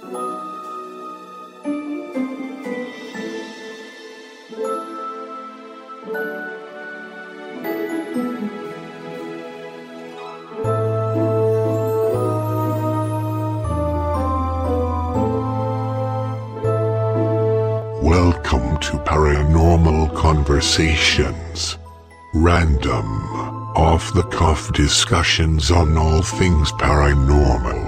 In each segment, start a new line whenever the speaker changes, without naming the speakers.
Welcome to Paranormal Conversations. Random, off-the-cuff discussions on all things paranormal.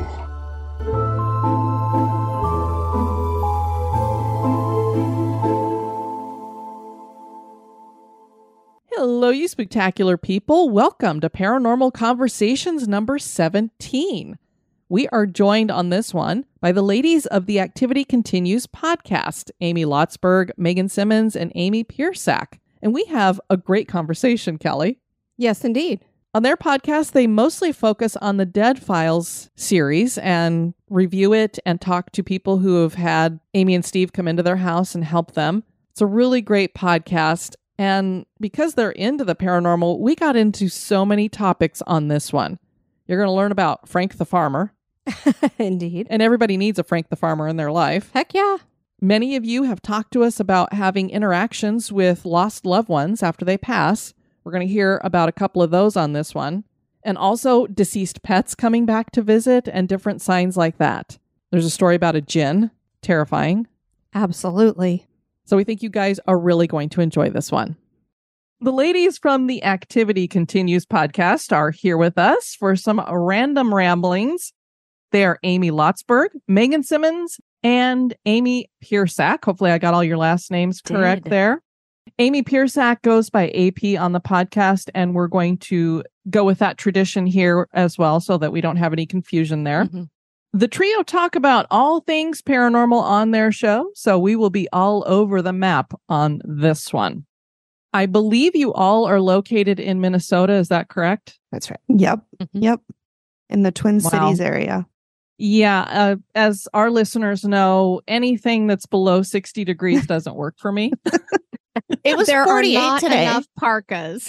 Hello, you spectacular people. Welcome to Paranormal Conversations number 17. We are joined on this one by the ladies of the Activity Continues podcast, Amy Lotsberg, Megan Simmons, and Amy Piersack. And we have a great conversation, Kelly.
Yes, indeed.
On their podcast, they mostly focus on the Dead Files series and review it and talk to people who have had Amy and Steve come into their house and help them. It's a really great podcast. And because they're into the paranormal, we got into so many topics on this one. You're going to learn about Frank the Farmer.
Indeed.
And everybody needs a Frank the Farmer in their life.
Heck yeah.
Many of you have talked to us about having interactions with lost loved ones after they pass. We're going to hear about a couple of those on this one. And also deceased pets coming back to visit and different signs like that. There's a story about a djinn. Terrifying.
Absolutely.
So we think you guys are really going to enjoy this one. The ladies from the Activity Continues podcast are here with us for some random ramblings. They are Amy Lotsberg, Megan Simmons, and Amy Piersack. Hopefully I got all your last names correct there. Amy Piersack goes by AP on the podcast, and we're going to go with that tradition here as well so that we don't have any confusion there. Mm-hmm. The trio talk about all things paranormal on their show, so we will be all over the map on this one. I believe you all are located in Minnesota. Is that correct?
That's right.
Yep. Mm-hmm. Yep. In the Twin Cities area.
Yeah. As our listeners know, anything that's below 60 degrees doesn't work for me.
It was
there
48
are not
today.
Enough parkas.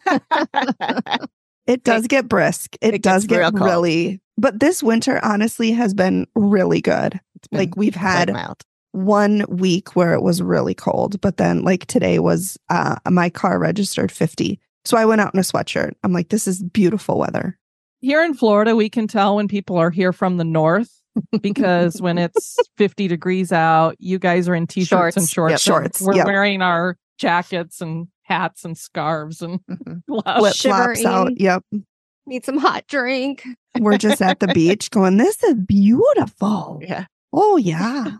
It does get brisk. It does get really. But this winter, honestly, has been really good. Like we've had 1 week where it was really cold, but then like today was my car registered 50. So I went out in a sweatshirt. I'm like, this is beautiful weather.
Here in Florida, we can tell when people are here from the north because when it's 50 degrees out, you guys are in t-shirts and shorts.
Yep. Shorts.
We're wearing our jackets and hats and scarves and
flip-flops out. Yep.
Need some hot drink.
We're just at the beach going, this is beautiful.
Yeah.
Oh, yeah.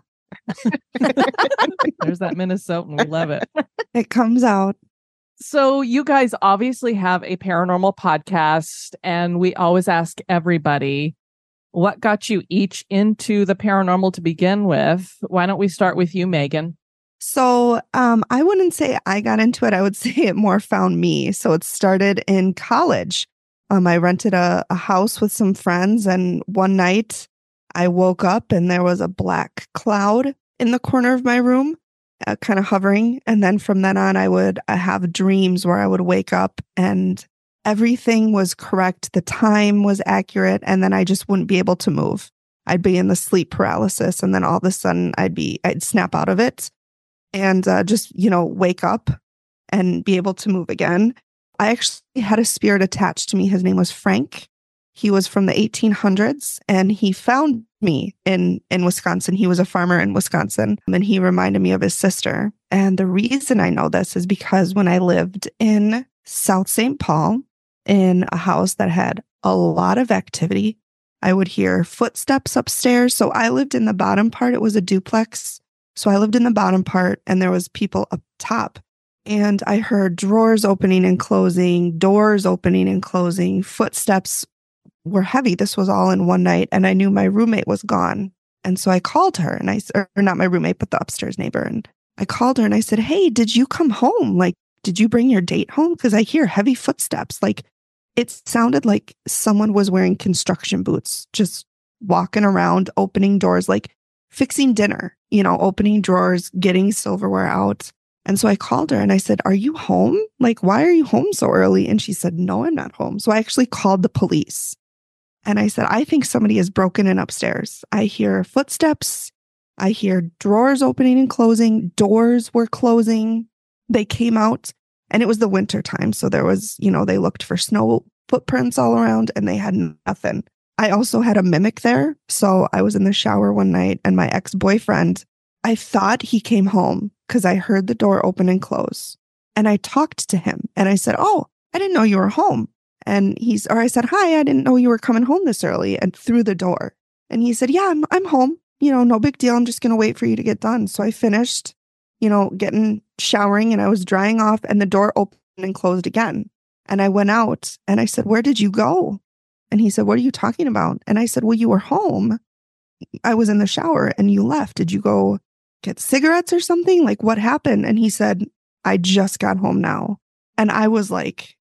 There's that Minnesotan. We love it.
It comes out.
So you guys obviously have a paranormal podcast, and we always ask everybody, what got you each into the paranormal to begin with? Why don't we start with you, Megan?
So I wouldn't say I got into it. I would say it more found me. So it started in college. I rented a house with some friends, and one night I woke up and there was a black cloud in the corner of my room. Kind of hovering. And then from then on, I would have dreams where I would wake up and everything was correct. The time was accurate. And then I just wouldn't be able to move. I'd be in the sleep paralysis. And then all of a sudden I'd snap out of it and just, wake up and be able to move again. I actually had a spirit attached to me. His name was Frank. He was from the 1800s and he found me in Wisconsin. He was a farmer in Wisconsin and he reminded me of his sister. And the reason I know this is because when I lived in South St. Paul in a house that had a lot of activity, I would hear footsteps upstairs. So I lived in the bottom part. It was a duplex. So I lived in the bottom part and there was people up top. And I heard drawers opening and closing, doors opening and closing, footsteps were heavy. This was all in one night. And I knew my roommate was gone. And so I called her and or not my roommate, but the upstairs neighbor. And I called her and I said, hey, did you come home? Like, did you bring your date home? Because I hear heavy footsteps. Like it sounded like someone was wearing construction boots, just walking around, opening doors, like fixing dinner, opening drawers, getting silverware out. And so I called her and I said, are you home? Like, why are you home so early? And she said, no, I'm not home. So I actually called the police. And I said, I think somebody has broken in upstairs. I hear footsteps. I hear drawers opening and closing. Doors were closing. They came out and it was the winter time. So there was, they looked for snow footprints all around and they had nothing. I also had a mimic there. So I was in the shower one night and my ex-boyfriend, I thought he came home because I heard the door open and close. And I talked to him and I said, oh, I didn't know you were home. And I said, hi, I didn't know you were coming home this early, and through the door. And he said, yeah, I'm home. No big deal. I'm just going to wait for you to get done. So I finished, showering and I was drying off and the door opened and closed again. And I went out and I said, where did you go? And he said, what are you talking about? And I said, well, you were home. I was in the shower and you left. Did you go get cigarettes or something? Like, what happened? And he said, I just got home now. And I was like,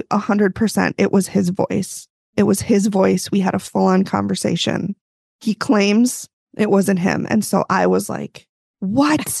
100%, it was his voice. It was his voice. We had a full-on conversation. He claims it wasn't him. And so I was like, what?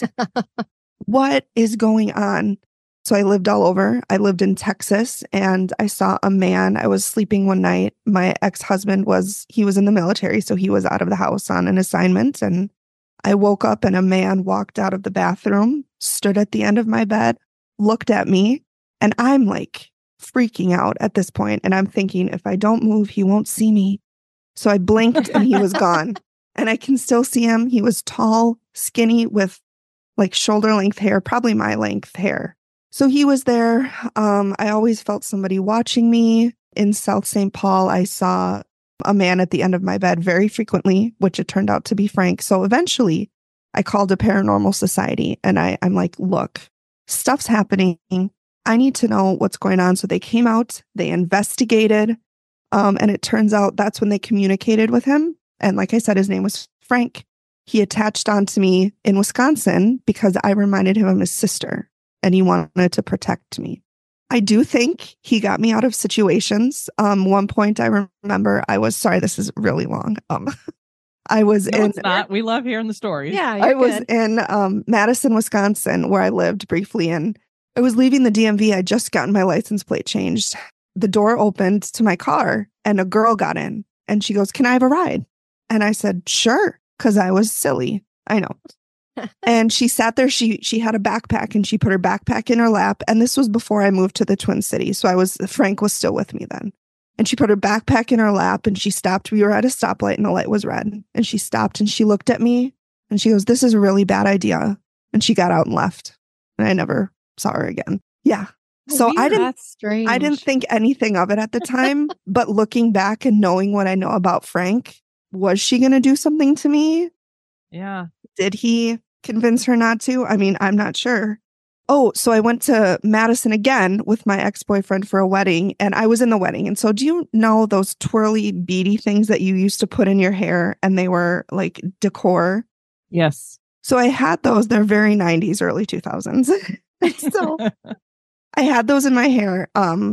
What is going on? So I lived all over. I lived in Texas and I saw a man. I was sleeping one night. My ex-husband he was in the military, so he was out of the house on an assignment. And I woke up and a man walked out of the bathroom, stood at the end of my bed, looked at me, and I'm like freaking out at this point. And I'm thinking, if I don't move, he won't see me. So I blinked and he was gone. And I can still see him. He was tall, skinny with like shoulder length hair, probably my length hair. So he was there. I always felt somebody watching me. In South St. Paul, I saw a man at the end of my bed very frequently, which it turned out to be Frank. So eventually I called a paranormal society and I'm like, look, stuff's happening. I need to know what's going on. So they came out, they investigated, and it turns out that's when they communicated with him. And like I said, his name was Frank. He attached onto me in Wisconsin because I reminded him of his sister and he wanted to protect me. I do think he got me out of situations. One point I remember sorry, this is really long.
It's not. We love hearing the stories.
Yeah,
I was in Madison, Wisconsin, where I lived briefly, and I was leaving the DMV. I just gotten my license plate changed. The door opened to my car and a girl got in and she goes, can I have a ride? And I said, sure, because I was silly. I know. And she sat there. She had a backpack and she put her backpack in her lap. And this was before I moved to the Twin Cities. So Frank was still with me then. And she put her backpack in her lap and she stopped. We were at a stoplight and the light was red. And she stopped and she looked at me and she goes, this is a really bad idea. And she got out and left. And I never saw her again. Yeah. So
That's strange.
I didn't think anything of it at the time. But looking back and knowing what I know about Frank, was she going to do something to me?
Yeah.
Did he convince her not to? I mean, I'm not sure. Oh, so I went to Madison again with my ex-boyfriend for a wedding and I was in the wedding. And so do you know those twirly beady things that you used to put in your hair and they were like decor?
Yes.
So I had those. They're very 90s, early 2000s. So I had those in my hair.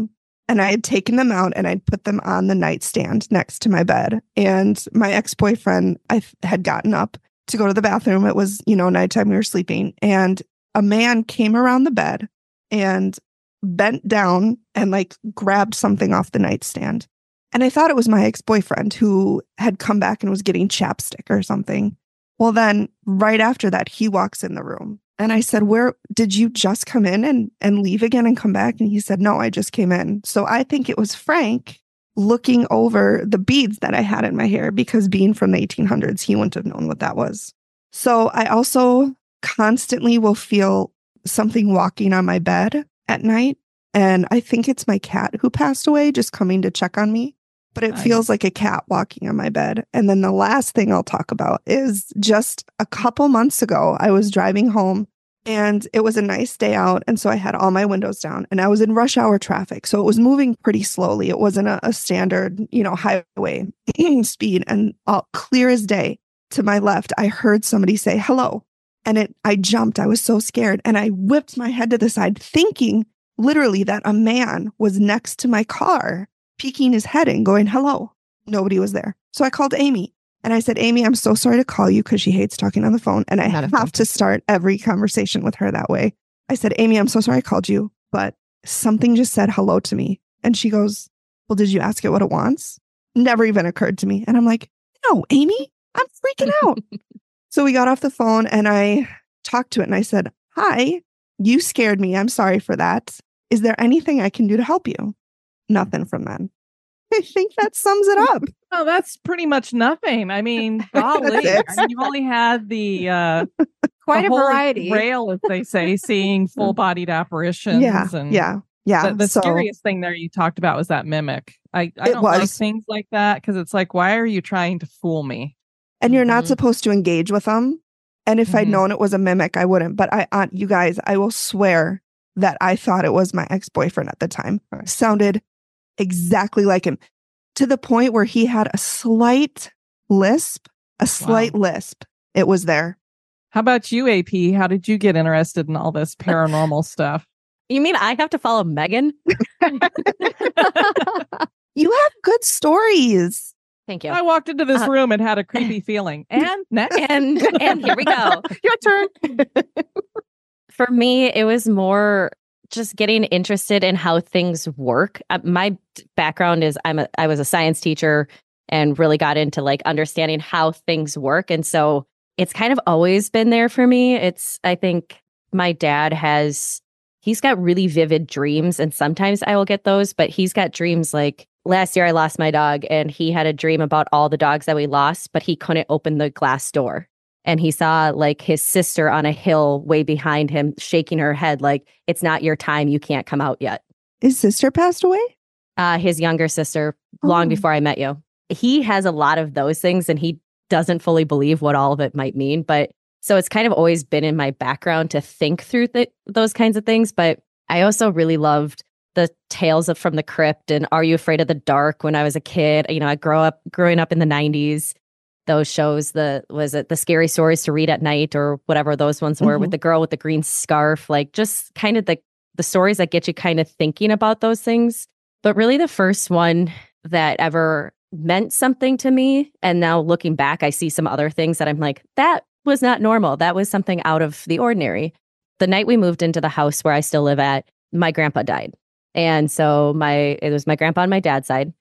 And I had taken them out and I'd put them on the nightstand next to my bed. And my ex-boyfriend, I had gotten up to go to the bathroom. It was, nighttime, we were sleeping. And a man came around the bed and bent down and like grabbed something off the nightstand. And I thought it was my ex-boyfriend who had come back and was getting chapstick or something. Well, then right after that, he walks in the room. And I said, where did you just come in and leave again and come back? And he said, no, I just came in. So I think it was Frank looking over the beads that I had in my hair because being from the 1800s, he wouldn't have known what that was. So I also constantly will feel something walking on my bed at night. And I think it's my cat who passed away just coming to check on me. But it feels like a cat walking on my bed. And then the last thing I'll talk about is just a couple months ago, I was driving home and it was a nice day out. And so I had all my windows down and I was in rush hour traffic. So it was moving pretty slowly. It wasn't a standard, highway speed. And all clear as day to my left, I heard somebody say hello. And I jumped. I was so scared. And I whipped my head to the side thinking literally that a man was next to my car, peeking his head in, going, hello. Nobody was there. So I called Amy and I said, Amy, I'm so sorry to call you because she hates talking on the phone. And I have to start every conversation with her that way. I said, Amy, I'm so sorry I called you, but something just said hello to me. And she goes, well, did you ask it what it wants? Never even occurred to me. And I'm like, no, Amy, I'm freaking out. So we got off the phone and I talked to it and I said, hi, you scared me. I'm sorry for that. Is there anything I can do to help you? Nothing from them. I think that sums it up.
Oh, that's pretty much nothing. I mean, golly,
That's it.
you've only had the
Quite
the
a
holy
variety.
grail, as they say, seeing full-bodied apparitions.
Yeah.
And
Yeah.
the
So
scariest thing there you talked about was that mimic. I
it
don't like
was.
things like that because it's like, why are you trying to fool me?
And you're not
Mhm.
supposed to engage with them. And if I'd
Mhm.
known it was a mimic, I wouldn't. But you guys, I will swear that I thought it was my ex-boyfriend at the time. Sounded exactly like him, to the point where he had a slight lisp. It was there.
How about you, AP? How did you get interested in all this paranormal stuff?
You mean I have to follow Megan?
You have good stories.
Thank you.
I walked into this room and had a creepy feeling. And next.
And here we go.
Your turn.
For me, it was more just getting interested in how things work. My background is I was a science teacher and really got into like understanding how things work. And so it's kind of always been there for me. I think my dad he's got really vivid dreams, and sometimes I will get those, but he's got dreams like last year I lost my dog and he had a dream about all the dogs that we lost, but he couldn't open the glass door. And he saw like his sister on a hill way behind him shaking her head like, it's not your time. You can't come out yet.
His sister passed away?
His younger sister, long
Oh.
before I met you. He has a lot of those things and he doesn't fully believe what all of it might mean. But so it's kind of always been in my background to think through those kinds of things. But I also really loved the Tales from the Crypt and Are You Afraid of the Dark when I was a kid. You know, growing up in the 90s. Those shows, was it the Scary Stories to Read at Night or whatever those ones were, with the girl with the green scarf, like just kind of the stories that get you kind of thinking about those things. But really the first one that ever meant something to me, and now looking back, I see some other things that I'm like, that was not normal. That was something out of the ordinary. The night we moved into the house where I still live at, my grandpa died. And so it was my grandpa on my dad's side.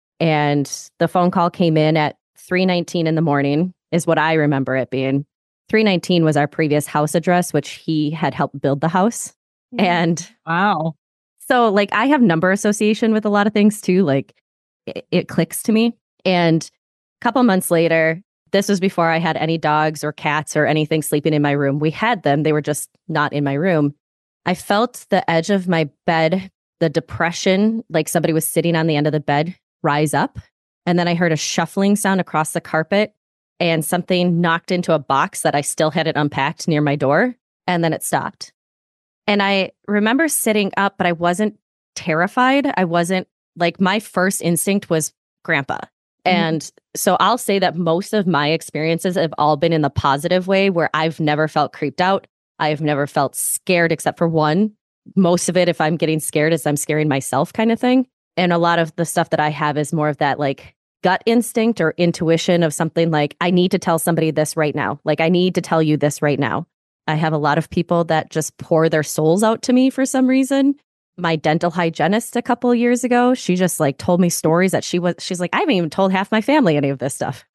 And the phone call came in at 3:19 in the morning is what I remember it being. 319 was our previous house address, which he had helped build the house. And
Wow.
so like I have number association with a lot of things too. Like it clicks to me. And a couple months later, this was before I had any dogs or cats or anything sleeping in my room. We had them. They were just not in my room. I felt the edge of my bed, the depression, like somebody was sitting on the end of the bed, rise up. And then I heard a shuffling sound across the carpet and something knocked into a box that I still had it unpacked near my door. And then it stopped. And I remember sitting up, but I wasn't terrified. I wasn't like, my first instinct was grandpa. And so I'll say that most of my experiences have all been in the positive way where I've never felt creeped out. I've never felt scared except for one. Most of it, if I'm getting scared, is I'm scaring myself kind of thing. And a lot of the stuff that I have is more of that like gut instinct or intuition of something like, I need to tell somebody this right now. Like, I need to tell you this right now. I have a lot of people that just pour their souls out to me for some reason. My dental hygienist a couple of years ago, she just like told me stories that she's like, I haven't even told half my family any of this stuff.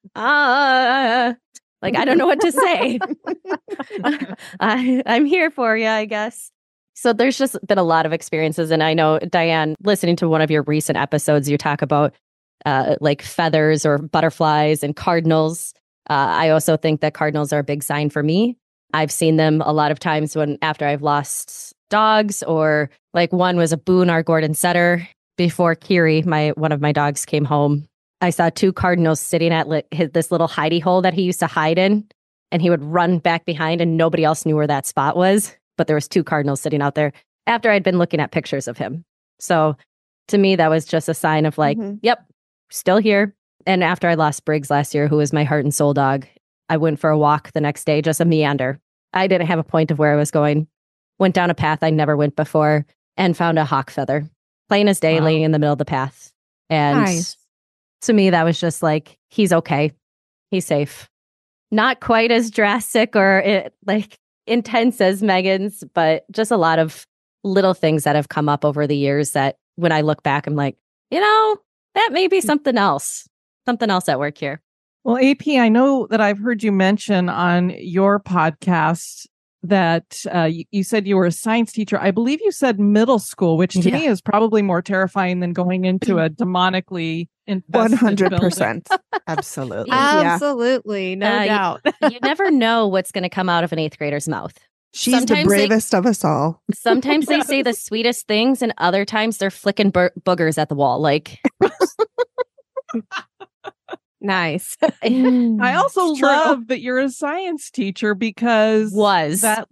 Like, I don't know what to say. I'm here for you, I guess. So there's just been a lot of experiences. And I know, Diane, listening to one of your recent episodes, you talk about like feathers or butterflies and cardinals. I also think that cardinals are a big sign for me. I've seen them a lot of times after I've lost dogs, or like one was a Boone, our Gordon setter. Before Kiri, one of my dogs, came home, I saw two cardinals sitting at this little hidey hole that he used to hide in, and he would run back behind and nobody else knew where that spot was. But there was two cardinals sitting out there after I'd been looking at pictures of him. So to me, that was just a sign of like, yep, still here. And after I lost Briggs last year, who was my heart and soul dog, I went for a walk the next day, just a meander. I didn't have a point of where I was going. Went down a path I never went before and found a hawk feather, plain as day, laying in the middle of the path. And
Nice.
to me, that was just like, he's okay. He's safe. Not quite as drastic or like intense as Megan's, but just a lot of little things that have come up over the years that when I look back, I'm like, that may be something else. something else at work here.
Well, AP, I know that I've heard you mention on your podcast that you said you were a science teacher. I believe you said middle school, which to me is probably more terrifying than going into a demonically infested
100%.
Absolutely.
Absolutely. No doubt.
You never know what's going to come out of an 8th grader's mouth.
She's
Sometimes
the bravest of us all.
Sometimes they say the sweetest things, and other times they're flicking boogers at the wall. Like,
Nice.
I also
It's true.
love that you're a science teacher because that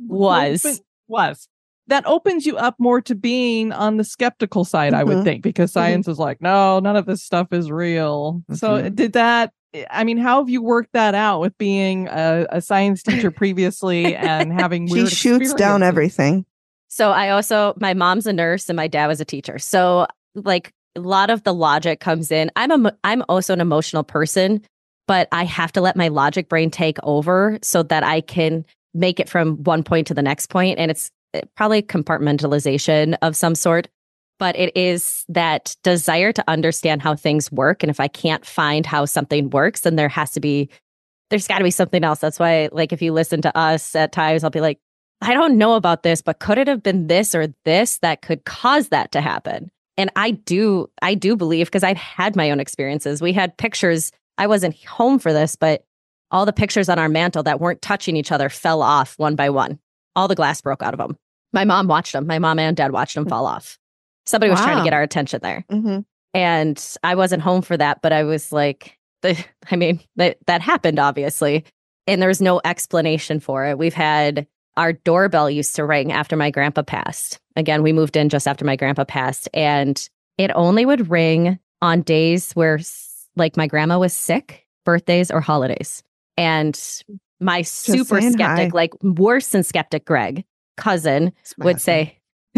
opens you up more to being on the skeptical side, I would think, because science is like, no, none of this stuff is real. So did that, I mean, how have you worked that out with being a science teacher previously and having weird
She shoots down
experiences?
everything.
So my mom's a nurse and my dad was a teacher. So like a lot of the logic comes in. I'm also an emotional person, but I have to let my logic brain take over so that I can make it from one point to the next point. And it's probably compartmentalization of some sort, but it is that desire to understand how things work. And if I can't find how something works, then there's got to be something else. That's why, like, if you listen to us at times, I'll be like, I don't know about this, but could it have been this or this that could cause that to happen? And I do believe, because I've had my own experiences. We had pictures. I wasn't home for this, but all the pictures on our mantle that weren't touching each other fell off one by one. All the glass broke out of them. My mom watched them. My mom and dad watched them fall off. Somebody was trying to
Wow.
get our attention there.
Mm-hmm.
And I wasn't home for that, but I was like, that happened, obviously. And there was no explanation for it. We've had our doorbell used to ring after my grandpa passed. Again, we moved in just after my grandpa passed. And it only would ring on days where, like, my grandma was sick, birthdays or holidays. And my super
saying
skeptic,
hi.
like worse than skeptic Greg, cousin would say,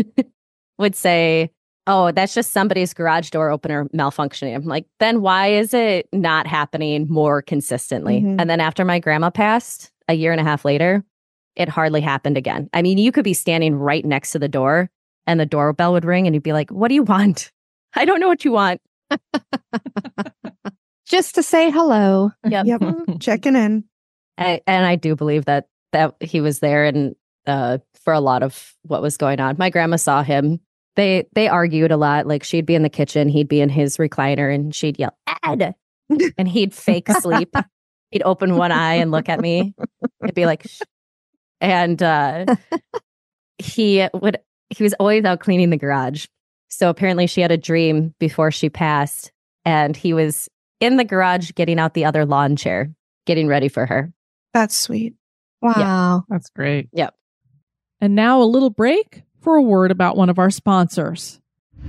oh, that's just somebody's garage door opener malfunctioning. I'm like, then why is it not happening more consistently?
Mhm.
And then after my grandma passed, a year and a half later, it hardly happened again. I mean, you could be standing right next to the door and the doorbell would ring and you'd be like, what do you want? I don't know what you want.
Just to say hello.
Yep.
Yep. Checking in.
And I do believe that he was there and for a lot of what was going on. My grandma saw him. They argued a lot. Like, she'd be in the kitchen, he'd be in his recliner, and she'd yell, Ed! And he'd fake sleep. He'd open one eye and look at me. It'd be like, shh. And he was always out cleaning the garage. So apparently she had a dream before she passed, and he was in the garage getting out the other lawn chair, getting ready for her.
That's sweet.
Wow.
That's great.
Yep.
And now a little break for a word about one of our sponsors.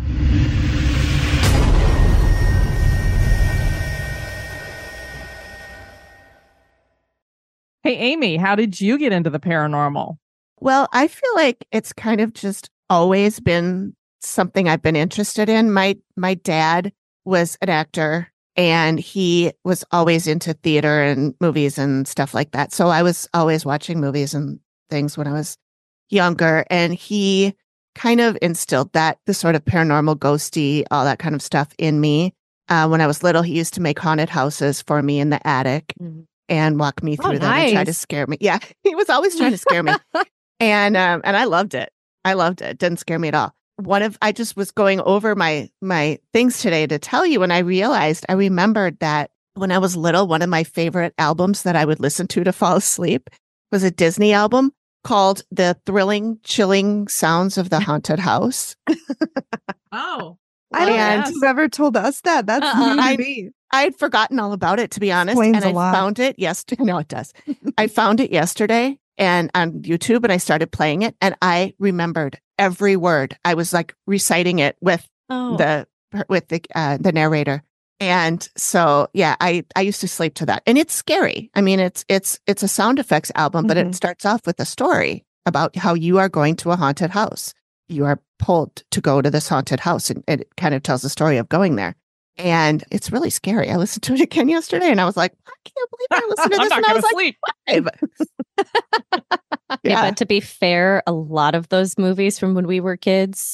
Hey, Amy, how did you get into the paranormal?
Well, I feel like it's kind of just always been something I've been interested in. My dad was an actor and he was always into theater and movies and stuff like that. So I was always watching movies and things when I was younger, and he kind of instilled that, the sort of paranormal, ghosty, all that kind of stuff in me. When I was little, he used to make haunted houses for me in the attic and walk me through them and try to
nice.
scare me. Yeah, he was always trying to scare me. And I loved it. I loved it. Didn't scare me at all. I just was going over my things today to tell you, and I remembered that when I was little, one of my favorite albums that I would listen to fall asleep was a Disney album called The Thrilling, Chilling Sounds of the Haunted House.
Oh,
I don't
And-
think you've ever told us that. That's new to me.
I had forgotten all about it, to be honest.
Explains
And
a
I
lot.
found it yesterday. No, it does. I found it yesterday and on YouTube, and I started playing it, and I remembered every word. I was like reciting it with the narrator. And so, yeah, I used to sleep to that, and it's scary. I mean, it's a sound effects album, but it starts off with a story about how you are going to a haunted house. You are pulled to go to this haunted house, and it kind of tells the story of going there. And it's really scary. I listened to it again yesterday, and I was like, I can't believe I listened to
I'm
this.
not
And I
going
was
to
like,
sleep.
Yeah, but to be fair, a lot of those movies from when we were kids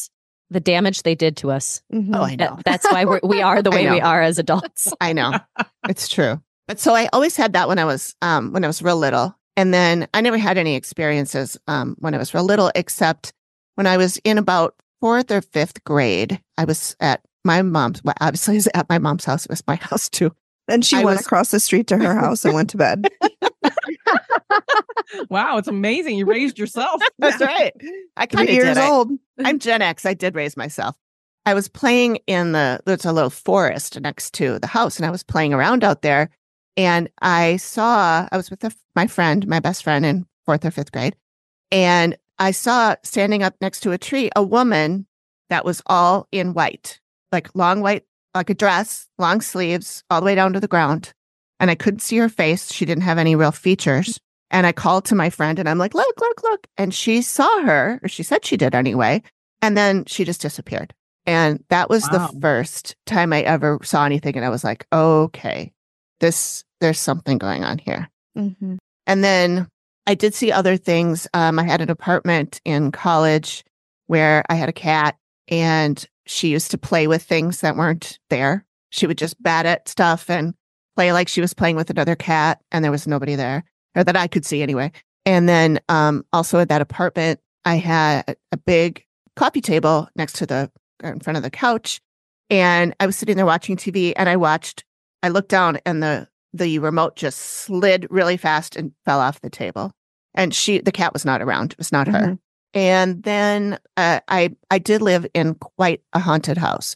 the damage they did to us.
Mhm.
Oh, I know.
That's why we are the
I
way we
know.
are as adults.
I know. It's true. But so I always had that when I was real little. And then I never had any experiences when I was real little, except when I was in about 4th or 5th grade. I was at my mom's, well, obviously it was at my mom's house. It was my house too.
Then she
I
went
was-
across the street to her house and went to bed.
Wow, it's amazing. You raised yourself.
That's right. I kind
3
of
years
did.
old.
I'm Gen X. I did raise myself. I was playing there's a little forest next to the house, and I was playing around out there. And I was with my best friend in 4th or 5th grade. And I saw standing up next to a tree, a woman that was all in white, like long white, like a dress, long sleeves, all the way down to the ground. And I couldn't see her face. She didn't have any real features. And I called to my friend and I'm like, look, look, look. And she saw her, or she said she did anyway. And then she just disappeared. And that was
Wow.
the first time I ever saw anything. And I was like, okay, there's something going on here.
Mm-hmm.
And then I did see other things. I had an apartment in college where I had a cat, and she used to play with things that weren't there. She would just bat at stuff and play like she was playing with another cat, and there was nobody there, or that I could see anyway. And then also at that apartment, I had a big coffee table in front of the couch, and I was sitting there watching TV, and I looked down, and the remote just slid really fast and fell off the table. And the cat was not around. It was not her.
Mhm.
And then I did live in quite haunted house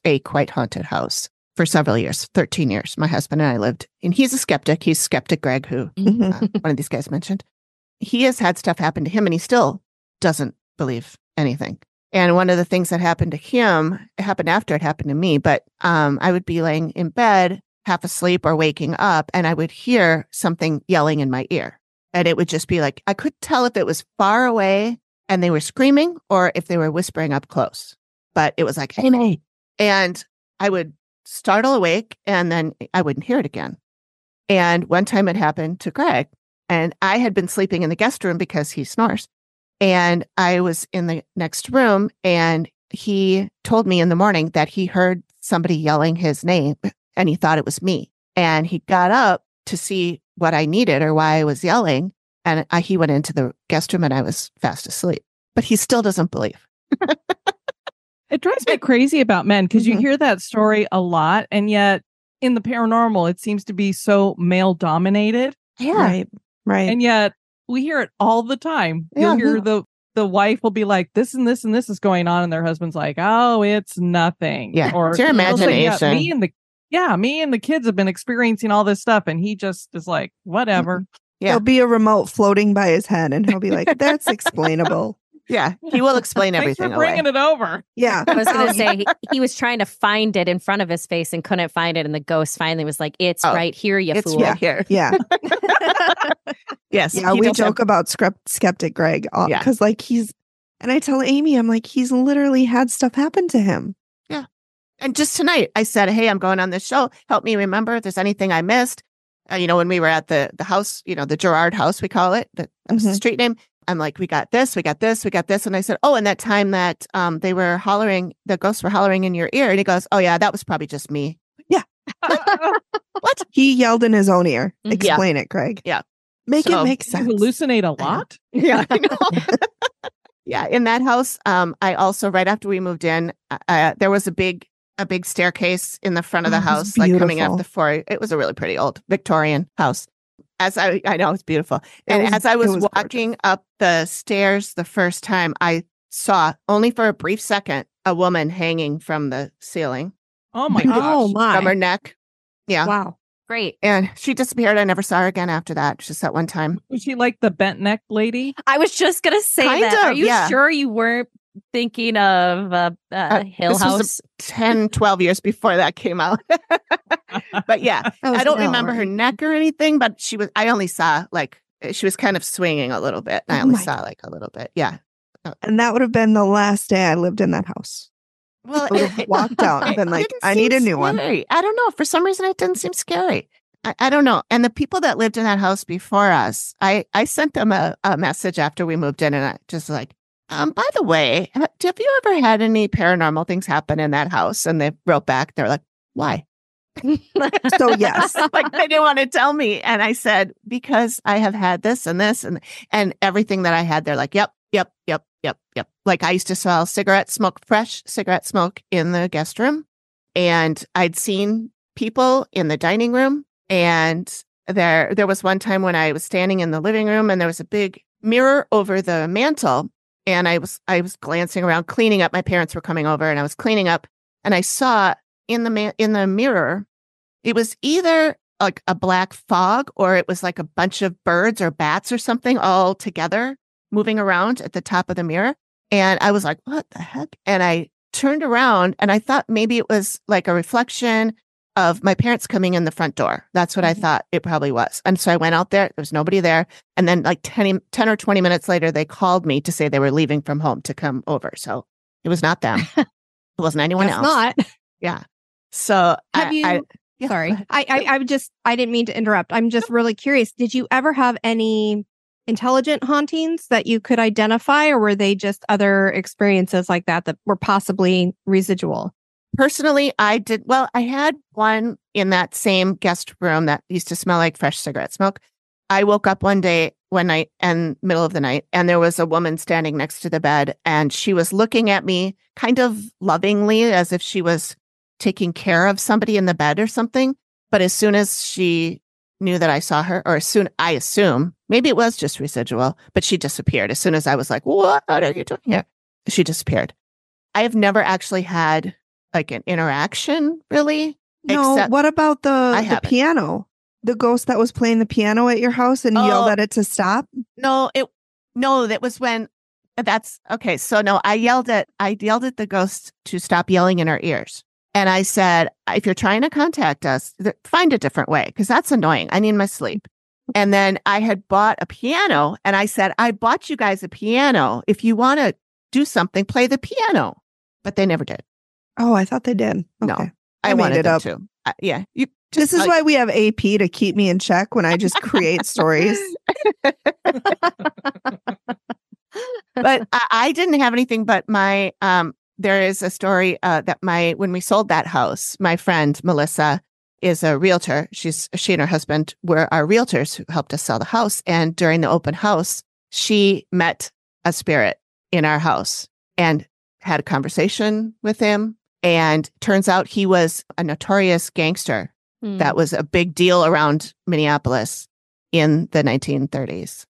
for several years, 13 years. My husband and I lived, and he's a skeptic. He's Skeptic Greg, who one of these guys mentioned. He has had stuff happen to him, and he still doesn't believe anything. And one of the things that happened to him, it happened after it happened to me, but I would be laying in bed, half asleep or waking up, and I would hear something yelling in my ear. And it would just be like, I couldn't tell if it was far away and they were screaming or if they were whispering up close. But it was like, hey, mate. And I would startle awake and then I wouldn't hear it again. And one time it happened to Greg, and I had been sleeping in the guest room because he snores. And I was in the next room, and he told me in the morning that he heard somebody yelling his name and he thought it was me. And he got up to see what I needed or why I was yelling. And he went into the guest room and I was fast asleep. But he still doesn't believe.
It drives me crazy about men because you
Mhm.
hear that story a lot. And yet in the paranormal, it seems to be so male dominated.
Right. Right.
And yet we hear it all the time.
Yeah.
You'll hear the wife will be like, this and this and this is going on. And their husband's like, oh, it's nothing.
Yeah,
Or
it's your
they'll say,
imagination.
me and the kids have been experiencing all this stuff. And he just is like, whatever.
Yeah.
There'll be a remote floating by his head, and he'll be like, that's explainable.
Yeah. He will explain
Thanks
everything
for
away.
bringing it over.
Yeah.
I was going to say he was trying to find it in front of his face and couldn't find it. And the ghost finally was like, it's
Oh,
right here, you
It's
fool.
right here.
Yeah.
Yes.
Yeah.
he
We
does
joke about Skeptic Greg
Yeah.
because, like, and I tell Amy, I'm like, he's literally had stuff happen to him.
And just tonight, I said, hey, I'm going on this show. Help me remember if there's anything I missed. When we were at the house, the Gerard house, we call it. That was the
Mhm.
street name. I'm like, we got this, we got this, we got this. And I said, oh, and that time that they were hollering, the ghosts were hollering in your ear. And he goes, oh, yeah, that was probably just me.
What? He yelled in his own ear.
Mhm.
Explain it, Greg.
Yeah.
Make
So-
it make
You
sense.
hallucinate a lot.
Yeah, I know. Yeah, in that house, I also, right after we moved in, there was a big staircase in the front of the
Oh, it was
house, like coming up
beautiful.
the floor. It was a really pretty old Victorian house. I know it's beautiful. And as I
it
was
was
walking up the stairs the first time, I saw, only for a brief second, a woman hanging from the ceiling,
Oh my
Oh
gosh.
from her
my.
neck. Yeah.
Wow.
Great.
And she disappeared. I never saw her again after that, just that one time.
Was she like the bent neck lady?
I was just going to say
Kind
that. Are
of,
you
yeah.
sure you weren't thinking of Hill
this was
House?
10, 12 years before that came out. But yeah,
That was
I don't remember her
Valerie.
neck or anything, but I only saw she was kind of swinging a little bit. And I
Oh
only
my
saw a little bit. Yeah.
And that would have been the last day I lived in that house.
Well,
I would have walked out and
it
been like,
didn't
I need
seem
a new one.
scary. I don't know. For some reason, it didn't seem scary. I don't know. And the people that lived in that house before us, I sent them a message after we moved in, and I just like, By the way, have you ever had any paranormal things happen in that house? And they wrote back, they're like, why?
So yes.
Like they didn't want to tell me. And I said, because I have had this and this and everything that I had, they're like, yep. Like I used to smell fresh cigarette smoke in the guest room. And I'd seen people in the dining room. And there was one time when I was standing in the living room and there was a big mirror over the mantle. And I was glancing around, cleaning up. My parents were coming over and I was cleaning up. And I saw in the mirror, it was either like a black fog or it was like a bunch of birds or bats or something all together moving around at the top of the mirror. And I was like, what the heck? And I turned around and I thought maybe it was like a reflection of my parents coming in the front door. That's what I thought it probably was. And so I went out there. There was nobody there. And then like 10 or 20 minutes later, they called me to say they were leaving from home to come over. So it was not them. It wasn't anyone else.
Not.
Yeah. So
Sorry. I didn't mean to interrupt. I'm just really curious. Did you ever have any intelligent hauntings that you could identify, or were they just other experiences like that were possibly residual?
Personally, I did. Well, I had one in that same guest room that used to smell like fresh cigarette smoke. I woke up one night and middle of the night, and there was a woman standing next to the bed, and she was looking at me kind of lovingly as if she was taking care of somebody in the bed or something. But as soon as she knew that I saw her, or I assume, maybe it was just residual, but she disappeared. As soon as I was like, what are you doing here? She disappeared. I have never actually had like an interaction, really.
No, what about the piano? The ghost that was playing the piano at your house and yelled at it to stop?
No, that was when that's okay. So no, I yelled at the ghost to stop yelling in our ears. And I said, if you're trying to contact us, find a different way, because that's annoying. I need my sleep. And then I had bought a piano and I said, I bought you guys a piano. If you want to do something, play the piano. But they never did.
Oh, I thought they did. Okay.
No, I wanted them to. Yeah.
This is why we have AP to keep me in check when I just create stories.
But I didn't have anything, but my, there is a story that when we sold that house, my friend Melissa is a realtor. She and her husband were our realtors who helped us sell the house. And during the open house, she met a spirit in our house and had a conversation with him. And turns out he was a notorious gangster. That was a big deal around Minneapolis in the 1930s.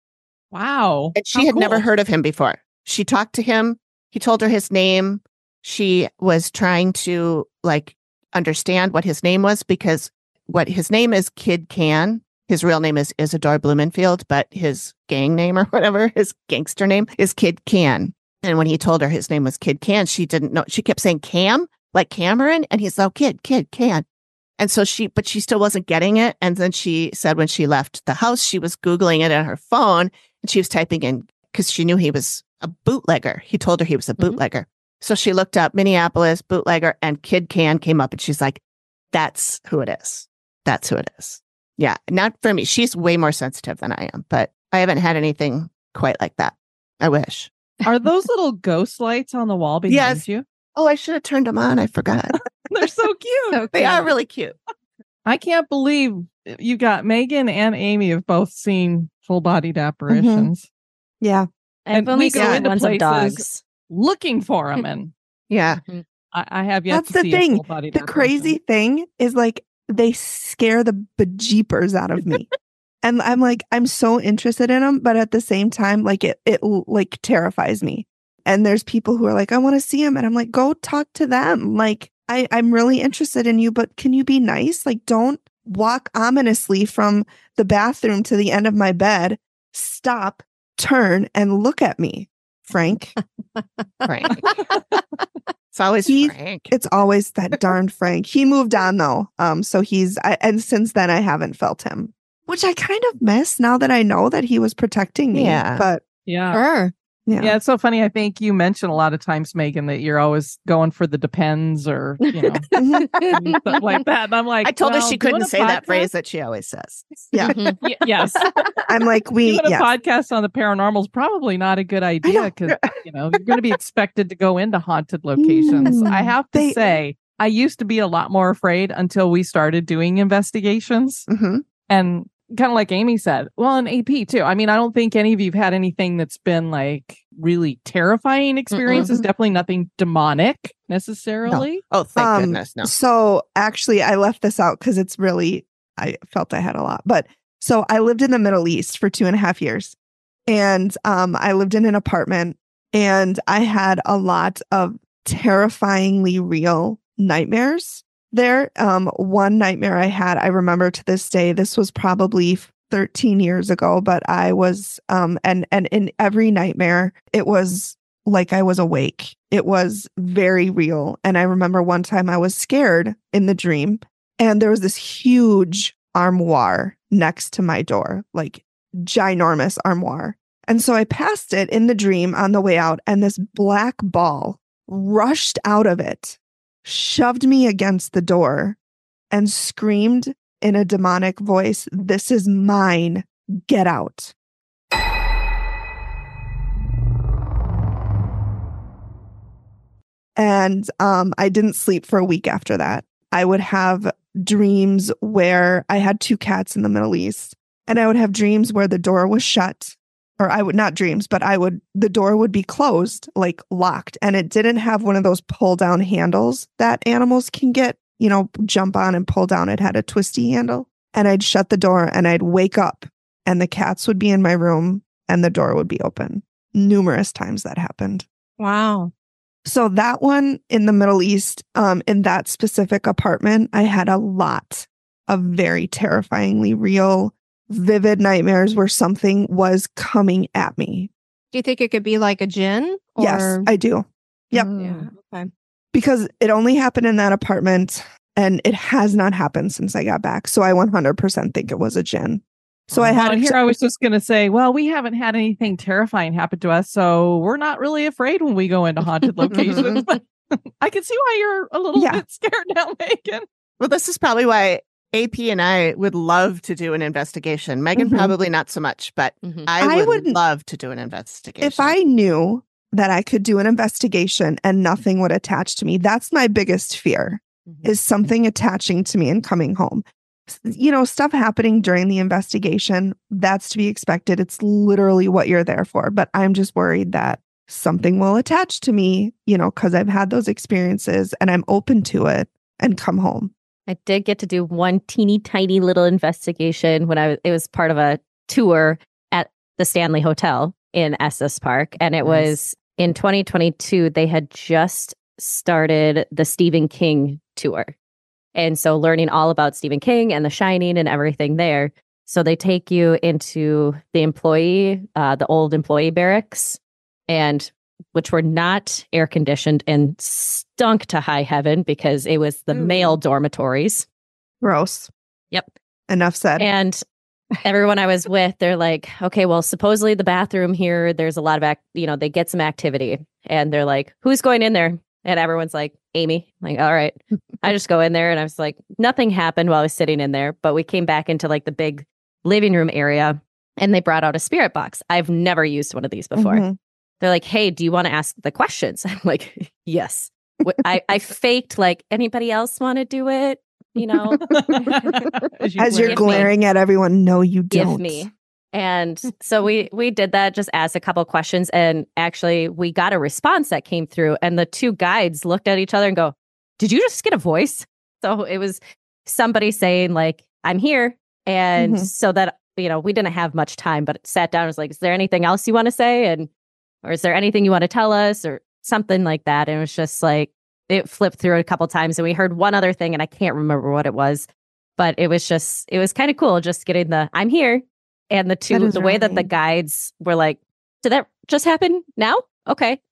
Wow.
And she had never heard of him before. She talked to him. He told her his name. She was trying to understand what his name was, because what his name is Kid Can. His real name is Isidore Blumenfield, but his gang name or whatever, his gangster name is Kid Can. And when he told her his name was Kid Can, she didn't know. She kept saying Cam, like Cameron. And he's like, Kid Can. And so she still wasn't getting it. And then she said when she left the house, she was Googling it on her phone and she was typing in, because she knew he was a bootlegger. He told her he was a bootlegger. So she looked up Minneapolis bootlegger and Kid Can came up and she's like, that's who it is. That's who it is. Yeah. Not for me. She's way more sensitive than I am, but I haven't had anything quite like that. I wish.
Are those little ghost lights on the wall behind you?
Oh, I should have turned them on. I forgot.
They're so cute.
They are really cute.
I can't believe you got Megan and Amy have both seen full-bodied apparitions.
Mm-hmm. Yeah.
I've only seen ones of dogs.
Looking for them. And
yeah,
I have yet
to
see
the thing.
A full-bodied
the
apparition.
Crazy thing is they scare the bejeepers out of me. And I'm I'm so interested in them, but at the same time, it terrifies me. And there's people who are like, I want to see him. And I'm like, go talk to them. I'm really interested in you, but can you be nice? Don't walk ominously from the bathroom to the end of my bed. Stop, turn, and look at me, Frank.
Frank. It's always Frank.
It's always that darn Frank. He moved on though. So and since then I haven't felt him, which I kind of miss now that I know that he was protecting me.
Yeah.
But
yeah.
Sure.
Yeah, it's so funny. I think you mentioned a lot of times, Megan, that you're always going for the depends or, stuff like that. And I'm like,
I told her she couldn't say that phrase that she always says.
Yeah.
Yes.
I'm like,
doing a podcast on the paranormal is probably not a good idea because, you're going to be expected to go into haunted locations. I have to say, I used to be a lot more afraid until we started doing investigations. And kind of like Amy said, well, and AP too. I mean, I don't think any of you have had anything that's been like really terrifying experiences. Definitely nothing demonic necessarily.
No. Oh, thank goodness. No.
So actually, I left this out because it's really, I felt I had a lot. But so I lived in the Middle East for 2.5 years. And I lived in an apartment and I had a lot of terrifyingly real nightmares there. One nightmare I had, I remember to this day, this was probably 13 years ago, but I was, and in every nightmare, it was like I was awake. It was very real. And I remember one time I was scared in the dream and there was this huge armoire next to my door, like ginormous armoire. And so I passed it in the dream on the way out and this black ball rushed out of it, shoved me against the door and screamed in a demonic voice, "This is mine. Get out." And I didn't sleep for a week after that. I would have dreams where I had 2 cats in the Middle East, and I would have dreams where the door was shut. Or I would not dreams, but the door would be closed, like locked. And it didn't have one of those pull down handles that animals can get, jump on and pull down. It had a twisty handle. And I'd shut the door and I'd wake up and the cats would be in my room and the door would be open. Numerous times that happened.
Wow.
So that one in the Middle East, in that specific apartment, I had a lot of very terrifyingly real vivid nightmares where something was coming at me.
Do you think it could be like a djinn? Or...
Yes, I do. Yep.
Yeah. Okay.
Because it only happened in that apartment and it has not happened since I got back. So I 100% think it was a djinn. So I had
here. I was just going to say, well, we haven't had anything terrifying happen to us, so we're not really afraid when we go into haunted locations. But I can see why you're a little bit scared now, Megan.
Well, this is probably why AP and I would love to do an investigation. Megan, probably not so much, but I would love to do an investigation.
If I knew that I could do an investigation and nothing would attach to me, that's my biggest fear, is something attaching to me and coming home. Stuff happening during the investigation, that's to be expected. It's literally what you're there for. But I'm just worried that something will attach to me, because I've had those experiences and I'm open to it and come home.
I did get to do one teeny tiny little investigation when it was part of a tour at the Stanley Hotel in Estes Park. And it was in 2022, they had just started the Stephen King tour. And so learning all about Stephen King and The Shining and everything there. So they take you into the old employee barracks, and which were not air conditioned and stunk to high heaven because it was the male dormitories.
Gross.
Yep.
Enough said.
And everyone I was with, they're like, okay, well, supposedly the bathroom here, there's a lot of, they get some activity. And they're like, who's going in there? And everyone's like, Amy. I'm like, all right. I just go in there and I was like, nothing happened while I was sitting in there. But we came back into like the big living room area and they brought out a spirit box. I've never used one of these before. They're like, hey, do you want to ask the questions? I'm like, yes. I faked like, anybody else want to do it?
As you're glaring at everyone, no, you don't.
Give me. And so we did that, just asked a couple questions. And actually, we got a response that came through. And the 2 guides looked at each other and go, did you just get a voice? So it was somebody saying like, I'm here. And so that, we didn't have much time, but it sat down and was like, is there anything else you want to say? Or is there anything you want to tell us or something like that? And it was just like, it flipped through it a couple times and we heard one other thing and I can't remember what it was, but it was kind of cool just getting the, I'm here. And the way that the guides were like, did that just happen now? Okay.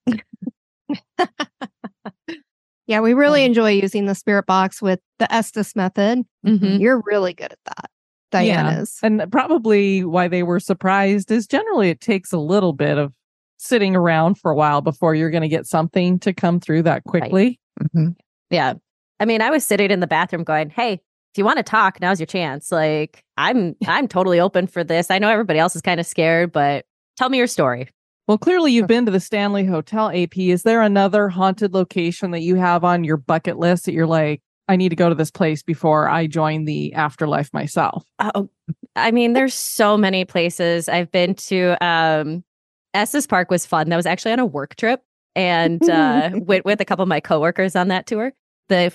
Yeah, we really enjoy using the spirit box with the Estes method. You're really good at that. Diane is.
And probably why they were surprised is generally it takes a little bit of sitting around for a while before you're going to get something to come through that quickly.
Right. Mm-hmm. Yeah. I mean, I was sitting in the bathroom going, hey, if you want to talk, now's your chance. Like, I'm totally open for this. I know everybody else is kind of scared, but tell me your story.
Well, clearly you've been to the Stanley Hotel, AP. Is there another haunted location that you have on your bucket list that you're like, I need to go to this place before I join the afterlife myself?
Oh, I mean, there's so many places. I've been to Estes Park was fun. That was actually on a work trip, and went with a couple of my coworkers on that tour. The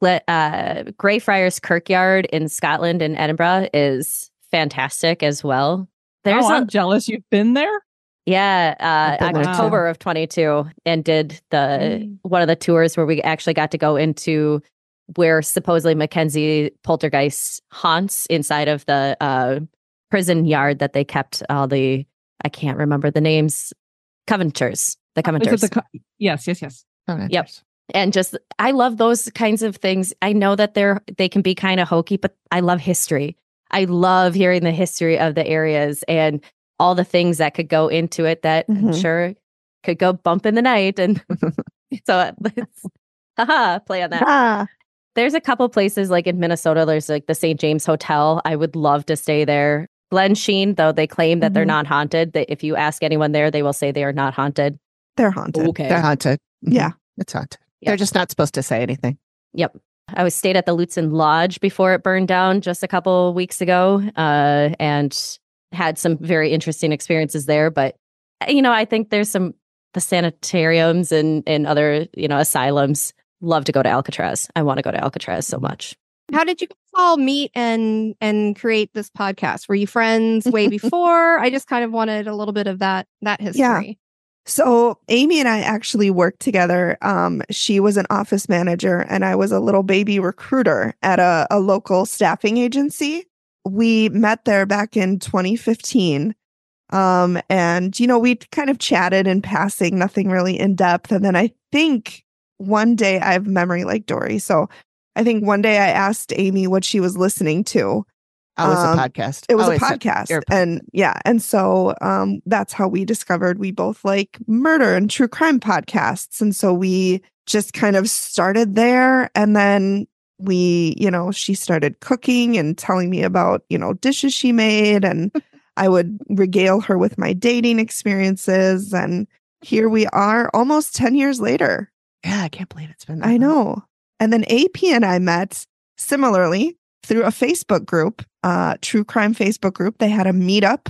Greyfriars Kirkyard in Scotland and Edinburgh is fantastic as well.
I'm jealous you've been there.
Yeah, October of 22, and did one of the tours where we actually got to go into where supposedly Mackenzie Poltergeist haunts inside of the prison yard that they kept all the, I can't remember the names, Covenanters. The Covenanters.
Yes.
Covenanters. Yep. And just, I love those kinds of things. I know that they can be kind of hokey, but I love history. I love hearing the history of the areas and all the things that could go into it that I'm sure could go bump in the night. And so let's play on that. There's a couple places like in Minnesota, there's like the St. James Hotel. I would love to stay there. Glen Sheen, though they claim that they're not haunted, that if you ask anyone there, they will say they are not haunted.
They're haunted.
Okay.
They're haunted.
Yeah.
It's haunted.
Yep.
They're just not supposed to say anything.
Yep. I stayed at the Lutzen Lodge before it burned down just a couple weeks ago, and had some very interesting experiences there. But, I think there's the sanitariums and other, asylums. Love to go to Alcatraz. I want to go to Alcatraz so much.
How did you all meet and create this podcast? Were you friends way before? I just kind of wanted a little bit of that history.
Yeah. So Amy and I actually worked together. She was an office manager and I was a little baby recruiter at a local staffing agency. We met there back in 2015. And, we kind of chatted in passing, nothing really in depth. And then I think one day, I have memory like Dory. So I think one day I asked Amy what she was listening to.
Oh, it was a podcast.
It was a podcast. And yeah. And so that's how we discovered we both like murder and true crime podcasts. And so we just kind of started there. And then she started cooking and telling me about, dishes she made. And I would regale her with my dating experiences. And here we are almost 10 years later.
Yeah, I can't believe it's been that
long.
I
know. And then AP and I met similarly through a Facebook group, true crime Facebook group. They had a meetup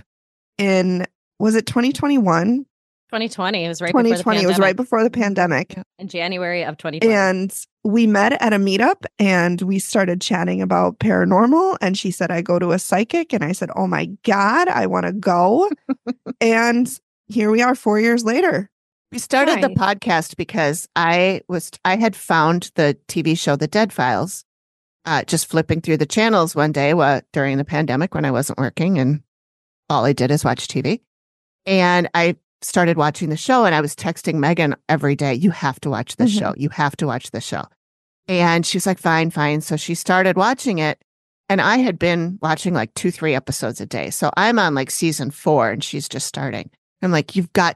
was it 2021?
2020. It was right
2020.
before the pandemic.
It was right before the pandemic.
In January of 2020.
And we met at a meetup and we started chatting about paranormal. And she said, I go to a psychic. And I said, oh my God, I want to go. And here we are 4 years later.
We started the podcast because I had found the TV show The Dead Files, just flipping through the channels one day during the pandemic when I wasn't working, and all I did is watch TV. And I started watching the show, and I was texting Megan every day, you have to watch this show. You have to watch this show. And she's like, fine. So she started watching it, and I had been watching like 2-3 episodes a day. So I'm on like season 4 and she's just starting. I'm like,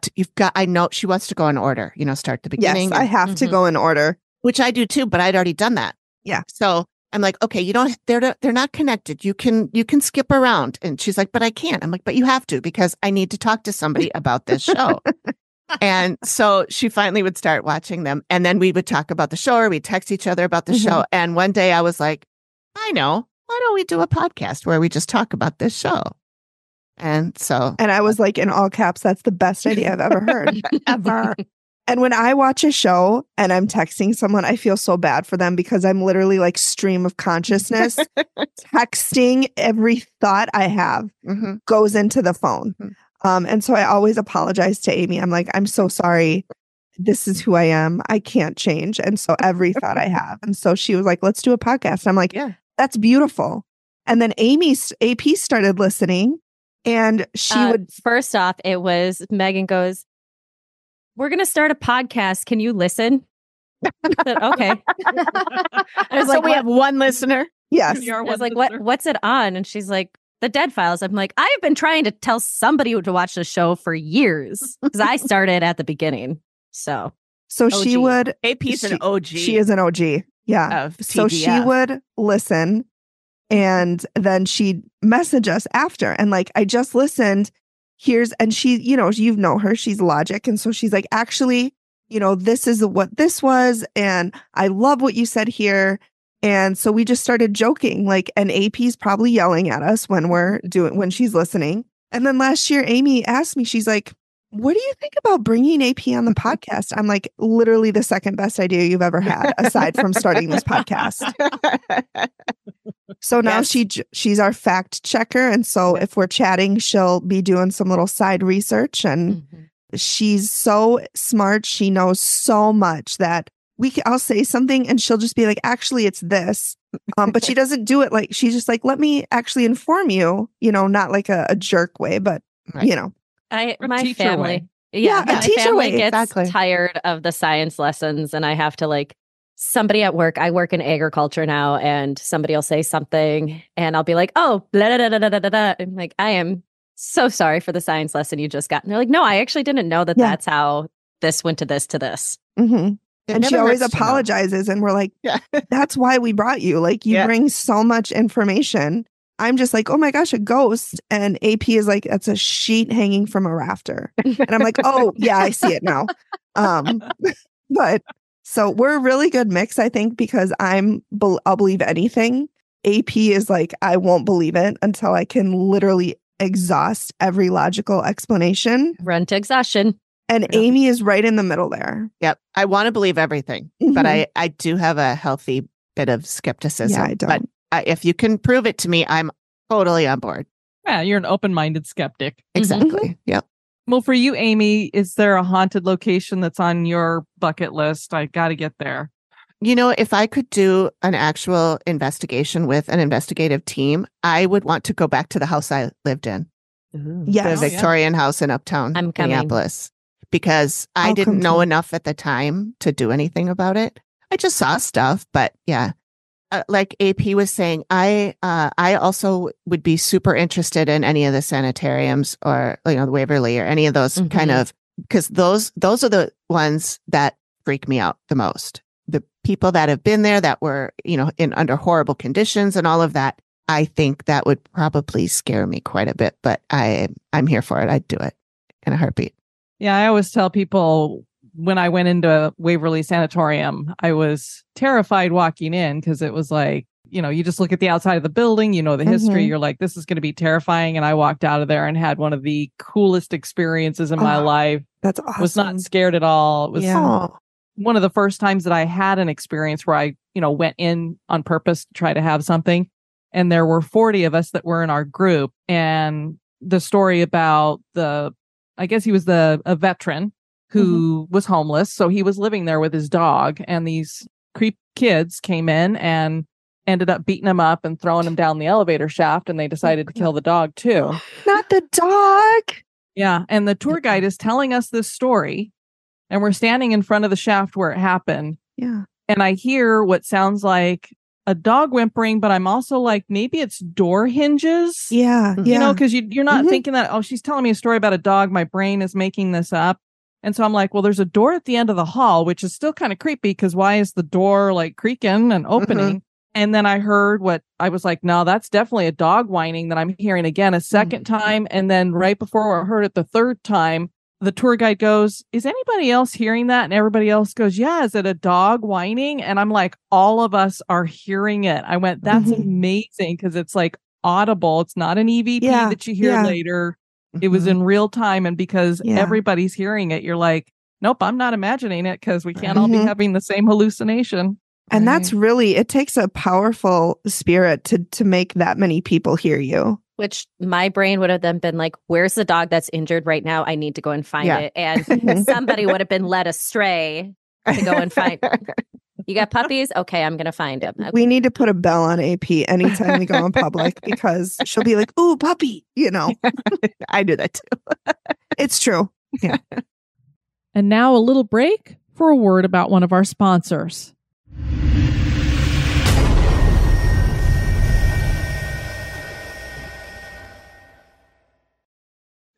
I know she wants to go in order, start the beginning.
Yes, I have to go in order.
Which I do too, but I'd already done that.
Yeah.
So I'm like, okay, they're not connected. You can skip around. And she's like, but I can't. I'm like, but you have to, because I need to talk to somebody about this show. And so she finally would start watching them. And then we would talk about the show, or we'd text each other about the show. And one day I was like, I know, why don't we do a podcast where we just talk about this show? And
I was like, in all caps, that's the best idea I've ever heard. Ever. And when I watch a show and I'm texting someone, I feel so bad for them because I'm literally like stream of consciousness, texting every thought I have goes into the phone. And so I always apologize to Amy. I'm like, I'm so sorry. This is who I am. I can't change. And so every thought I have. And so she was like, let's do a podcast. I'm like, yeah, that's beautiful. And then AP started listening. And she would
first off, it was Megan goes, we're going to start a podcast. Can you listen? I said, okay. I was
so we have one listener.
Yes.
I was like, what's it on? And she's like, The Dead Files. I'm like, I've been trying to tell somebody to watch the show for years because I started at the beginning. So
she would.
AP's an OG.
She is an OG. Yeah. So she would listen and then she'd message us after. And like, I just listened. And she, you know her, she's Logic. And so she's like, actually, this is what this was. And I love what you said here. And so we just started joking, like, and AP's probably yelling at us when she's listening. And then last year, Amy asked me, she's like, what do you think about bringing AP on the podcast? I'm like, literally the second best idea you've ever had, aside from starting this podcast. So now she's our fact checker. And so if we're chatting, she'll be doing some little side research. And she's so smart. She knows so much that I'll say something and she'll just be like, actually, it's this. But she doesn't do it like, she's just like, let me actually inform you, not like a jerk way, but,
my family.
Yeah,
my family gets tired of the science lessons and I have to somebody at work, I work in agriculture now, and somebody will say something and I'll be like, oh, blah, blah, blah, blah, blah, blah. I'm like, I am so sorry for the science lesson you just got. And they're like, no, I actually didn't know that that's how this went to this to this.
Mm-hmm. And she always apologizes. And we're like, that's why we brought you. Like, you bring so much information. I'm just like, oh my gosh, a ghost. And AP is like, that's a sheet hanging from a rafter. And I'm like, oh yeah, I see it now. But so we're a really good mix, I think, because I'll believe anything. AP is like, I won't believe it until I can literally exhaust every logical explanation.
Run to exhaustion.
And Amy is right in the middle there.
Yep. I want to believe everything, but I do have a healthy bit of skepticism.
Yeah, I don't.
But if you can prove it to me, I'm totally on board.
Yeah, you're an open-minded skeptic.
Exactly. Yep.
Well, for you, Amy, is there a haunted location that's on your bucket list? I got to get there.
If I could do an actual investigation with an investigative team, I would want to go back to the house I lived in.
Yes.
The Victorian house in Uptown Minneapolis. Because I didn't know enough at the time to do anything about it. I just saw stuff, but yeah. Like AP was saying, I also would be super interested in any of the sanitariums or the Waverly or any of those kind of, because those are the ones that freak me out the most. The people that have been there that were in under horrible conditions and all of that. I think that would probably scare me quite a bit, but I'm here for it. I'd do it in a heartbeat.
Yeah, I always tell people when I went into Waverly Sanatorium, I was terrified walking in because it was like, you just look at the outside of the building, the history, you're like, this is going to be terrifying. And I walked out of there and had one of the coolest experiences in my life.
That's awesome.
Was not scared at all. It was one of the first times that I had an experience where I, went in on purpose to try to have something. And there were 40 of us that were in our group. And the story about I guess he was a veteran who was homeless. So he was living there with his dog, and these creep kids came in and ended up beating him up and throwing him down the elevator shaft. And they decided to kill the dog too.
Not the dog.
Yeah. And the tour guide is telling us this story, and we're standing in front of the shaft where it happened.
Yeah.
And I hear what sounds like a dog whimpering, but I'm also like, maybe it's door hinges.
Yeah.
Because you're not thinking that, oh, she's telling me a story about a dog. My brain is making this up. And so I'm like, well, there's a door at the end of the hall, which is still kind of creepy because why is the door like creaking and opening? And then I heard what I was like, no, that's definitely a dog whining that I'm hearing again a second time. And then right before I heard it the third time, the tour guide goes, is anybody else hearing that? And everybody else goes, yeah, is it a dog whining? And I'm like, all of us are hearing it. I went, that's amazing because it's like audible. It's not an EVP that you hear later. It was in real time. And because everybody's hearing it, you're like, nope, I'm not imagining it because we can't all be having the same hallucination.
And that's really, it takes a powerful spirit to make that many people hear you.
Which my brain would have then been like, where's the dog that's injured right now? I need to go and find it. And somebody would have been led astray to go and find You got puppies? Okay, I'm going to find him. Okay.
We need to put a bell on AP anytime we go in public because she'll be like, ooh, puppy,
I do that too.
It's true. Yeah.
And now a little break for a word about one of our sponsors.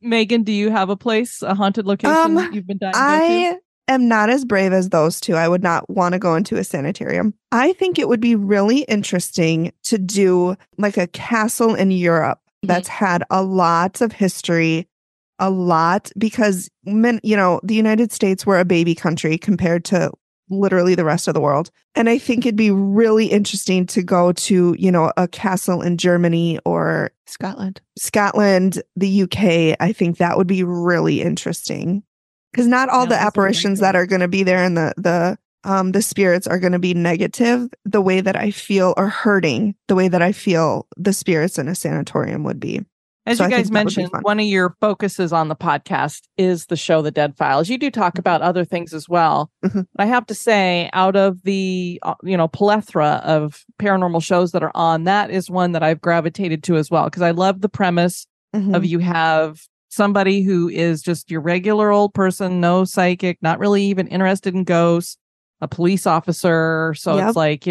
Megan, do you have a haunted location that you've been dying to go to?
I am not as brave as those two. I would not want to go into a sanitarium. I think it would be really interesting to do like a castle in Europe that's had a lot of history, because the United States, we're a baby country compared to literally the rest of the world. And I think it'd be really interesting to go to, a castle in Germany or
Scotland,
the UK. I think that would be really interesting because not all the apparitions that are going to be there and the spirits are going to be negative the way that I feel, or hurting the way that I feel the spirits in a sanatorium would be.
As you guys mentioned, one of your focuses on the podcast is the show The Dead Files. You do talk about other things as well.
Mm-hmm.
I have to say, out of the plethora of paranormal shows that are on, that is one that I've gravitated to as well, because I love the premise of you have somebody who is just your regular old person, no psychic, not really even interested in ghosts, a police officer. So it's like,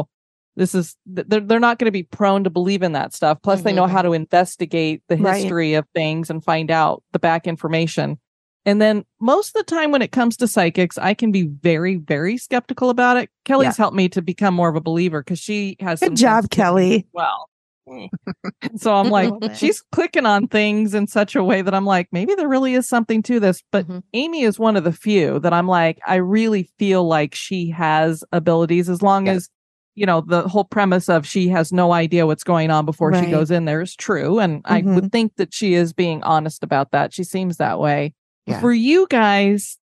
they're not going to be prone to believe in that stuff. Plus, they know how to investigate the history of things and find out the back information. And then most of the time when it comes to psychics, I can be very, very skeptical about it. Kelly's helped me to become more of a believer because she has
good job, Kelly.
Well, so I'm like, she's clicking on things in such a way that I'm like, maybe there really is something to this. But Amy is one of the few that I'm like, I really feel like she has abilities, as long as the whole premise of she has no idea what's going on before she goes in there is true. And I would think that she is being honest about that. She seems that way. Yeah. For you guys,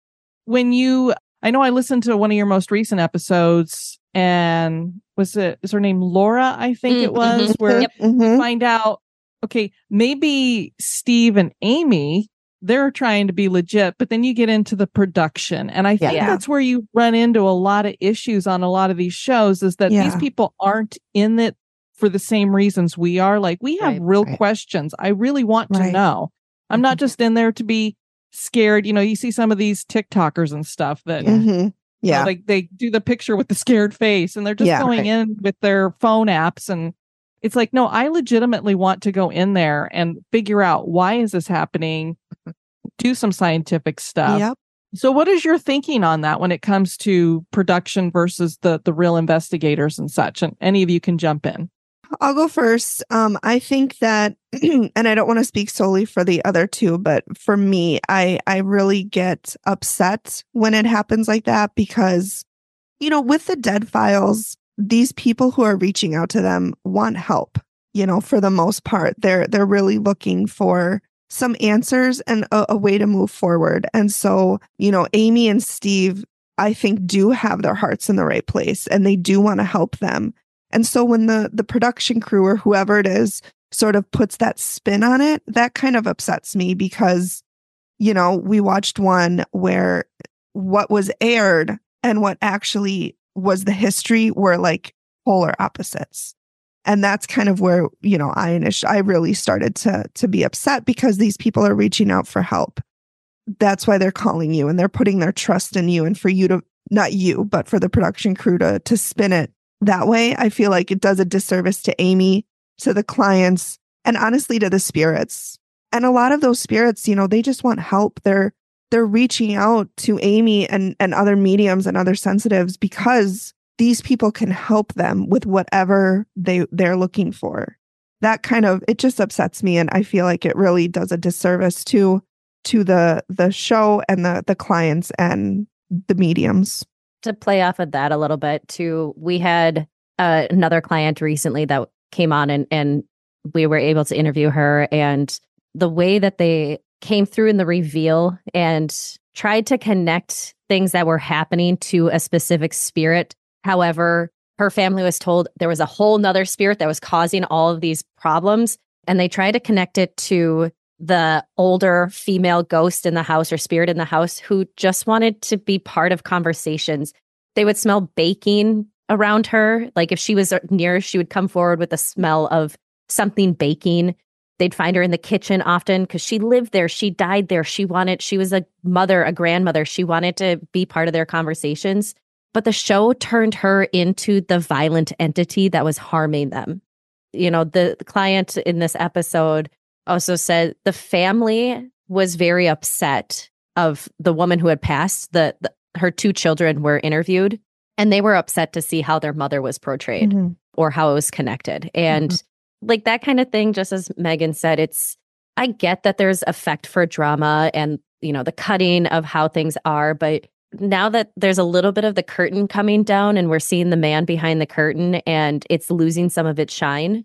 I know I listened to one of your most recent episodes, and is her name Laura? I think it was, where you find out, okay, maybe Steve and Amy, they're trying to be legit, but then you get into the production. And I think that's where you run into a lot of issues on a lot of these shows, is that these people aren't in it for the same reasons we are. Like, we have real questions. I really want to know. I'm not just in there to be scared. You see some of these TikTokers and stuff that like they do the picture with the scared face, and they're just going in with their phone apps, and it's like, no, I legitimately want to go in there and figure out, why is this happening? Do some scientific stuff. Yep. So what is your thinking on that when it comes to production versus the real investigators and such? And any of you can jump in.
I'll go first. I think that, and I don't want to speak solely for the other two, but for me, I really get upset when it happens like that, because, with the Dead Files, these people who are reaching out to them want help. For the most part, they're really looking for some answers and a way to move forward. And so, Amy and Steve, I think, do have their hearts in the right place, and they do want to help them. And so when the production crew or whoever it is sort of puts that spin on it, that kind of upsets me, because, we watched one where what was aired and what actually was the history were like polar opposites. And that's kind of where, I really started to be upset, because these people are reaching out for help. That's why they're calling you, and they're putting their trust in you, and for you to, not you, but for the production crew to spin it that way. I feel like it does a disservice to Amy, to the clients, and honestly to the spirits. And a lot of those spirits, they just want help. They're reaching out to Amy and other mediums and other sensitives because these people can help them with whatever they're looking for. That kind of, it just upsets me. And I feel like it really does a disservice to the show and the clients and the mediums.
To play off of that a little bit too, we had another client recently that came on, and we were able to interview her, and the way that they came through in the reveal and tried to connect things that were happening to a specific spirit. However, her family was told there was a whole nother spirit that was causing all of these problems, and they tried to connect it to the older female ghost in the house or spirit in the house who just wanted to be part of conversations. They would smell baking around her. Like if she was near, she would come forward with the smell of something baking. They'd find her in the kitchen often because she lived there. She died there. She was a mother, a grandmother. She wanted to be part of their conversations. But the show turned her into the violent entity that was harming them. The client in this episode also said the family was very upset of the woman who had passed. Her two children were interviewed, and they were upset to see how their mother was portrayed or how it was connected. And like that kind of thing, just as Megan said, I get that there's effect for drama and, the cutting of how things are. But now that there's a little bit of the curtain coming down and we're seeing the man behind the curtain and it's losing some of its shine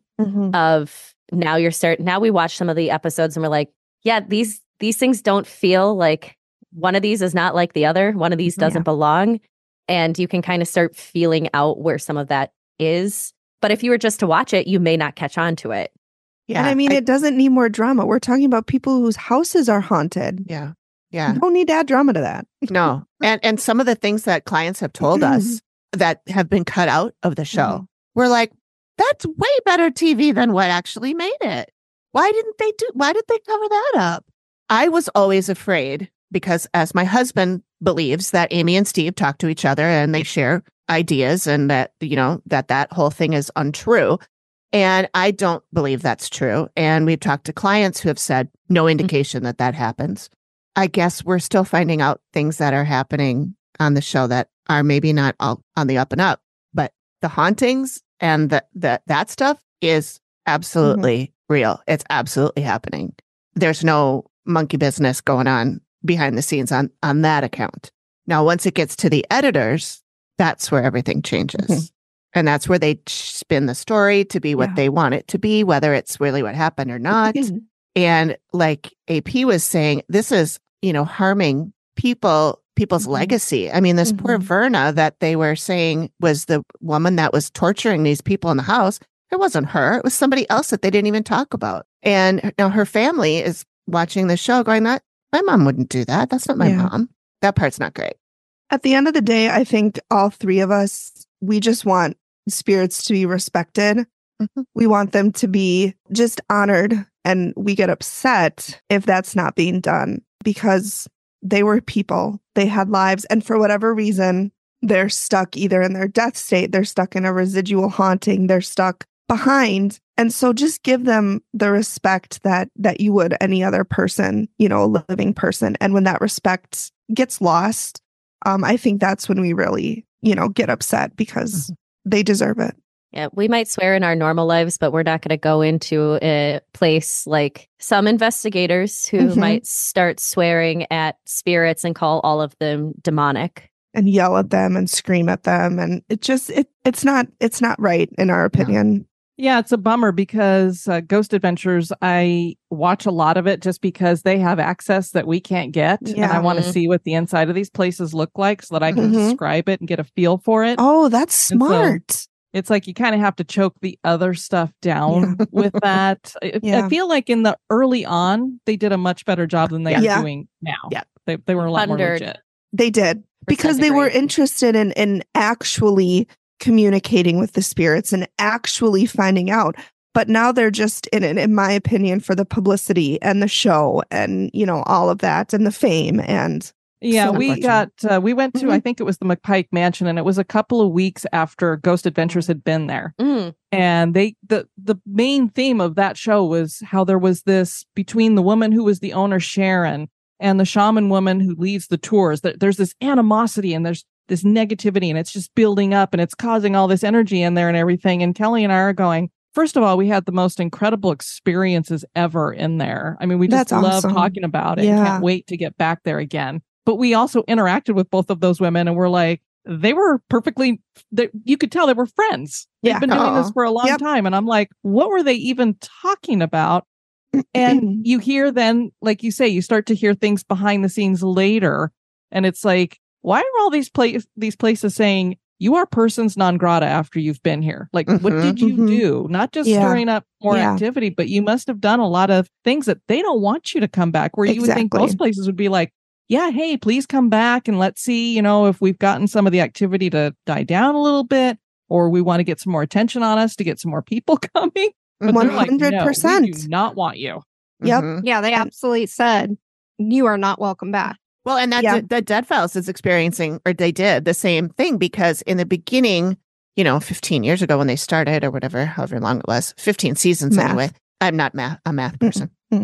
of now we watch some of the episodes and we're like, yeah, these things don't feel like one of these is not like the other. One of these doesn't belong. And you can kind of start feeling out where some of that is. But if you were just to watch it, you may not catch on to it.
Yeah. And I mean, it doesn't need more drama. We're talking about people whose houses are haunted.
Yeah. Yeah.
You don't need to add drama to that.
No. And some of the things that clients have told us that have been cut out of the show, we're like, that's way better TV than what actually made it. Why did they cover that up? I was always afraid because as my husband believes that Amy and Steve talk to each other and they share ideas and that, that whole thing is untrue. And I don't believe that's true. And we've talked to clients who have said no indication that happens. I guess we're still finding out things that are happening on the show that are maybe not all on the up and up, but the hauntings and that stuff is absolutely real. It's absolutely happening. There's no monkey business going on behind the scenes on that account. Now, once it gets to the editors, that's where everything changes. And that's where they spin the story to be what they want it to be, whether it's really what happened or not. And like AP was saying, this is, harming people's legacy. I mean, this poor Verna that they were saying was the woman that was torturing these people in the house. It wasn't her. It was somebody else that they didn't even talk about. And now her family is watching the show going, my mom wouldn't do that. That's not my mom. That part's not great.
At the end of the day, I think all three of us, we just want spirits to be respected. We want them to be just honored. And we get upset if that's not being done because they were people. They had lives. And for whatever reason, they're stuck either in their death state, they're stuck in a residual haunting, they're stuck behind. And so just give them the respect that you would any other person, a living person. And when that respect gets lost, I think that's when we really, get upset because they deserve it.
Yeah, we might swear in our normal lives, but we're not going to go into a place like some investigators who might start swearing at spirits and call all of them demonic.
And yell at them and scream at them. And it's not right in our opinion.
Yeah, it's a bummer because Ghost Adventures, I watch a lot of it just because they have access that we can't get. Yeah. And I want to see what the inside of these places look like so that I can describe it and get a feel for it.
Oh, that's smart.
So it's like you kind of have to choke the other stuff down with that. I feel like in the early on, they did a much better job than they are doing now. Yeah. They were a lot more legit.
They did because they were interested in actually communicating with the spirits and actually finding out. But now they're just in it, in my opinion, for the publicity and the show and, all of that and the fame. And
yeah, we went to, I think it was the McPike Mansion, and it was a couple of weeks after Ghost Adventures had been there. And the main theme of that show was how there was this between the woman who was the owner, Sharon, and the shaman woman who leads the tours, that there's this animosity and there's this negativity and it's just building up and it's causing all this energy in there and everything. And Kelly and I are going, first of all, we had the most incredible experiences ever in there. I mean, we just love talking about it and can't wait to get back there again. But we also interacted with both of those women and we're like, they were you could tell they were friends. They've been doing this for a long time. And I'm like, what were they even talking about? And you hear then, like you say, you start to hear things behind the scenes later. And it's like, why are all these places saying you are persons non grata after you've been here? Like, what did you do? Not just stirring up more activity, but you must have done a lot of things that they don't want you to come back, where you would think most places would be like, yeah, hey, please come back and let's see, if we've gotten some of the activity to die down a little bit, or we want to get some more attention on us to get some more people coming. But
100%.
No, we do not want you.
Yep. Yeah, they absolutely said you are not welcome back.
Well, and that the Dead Files is experiencing, or they did the same thing, because in the beginning, 15 years ago when they started or whatever, however long it was, 15 seasons anyway. I'm not a math person.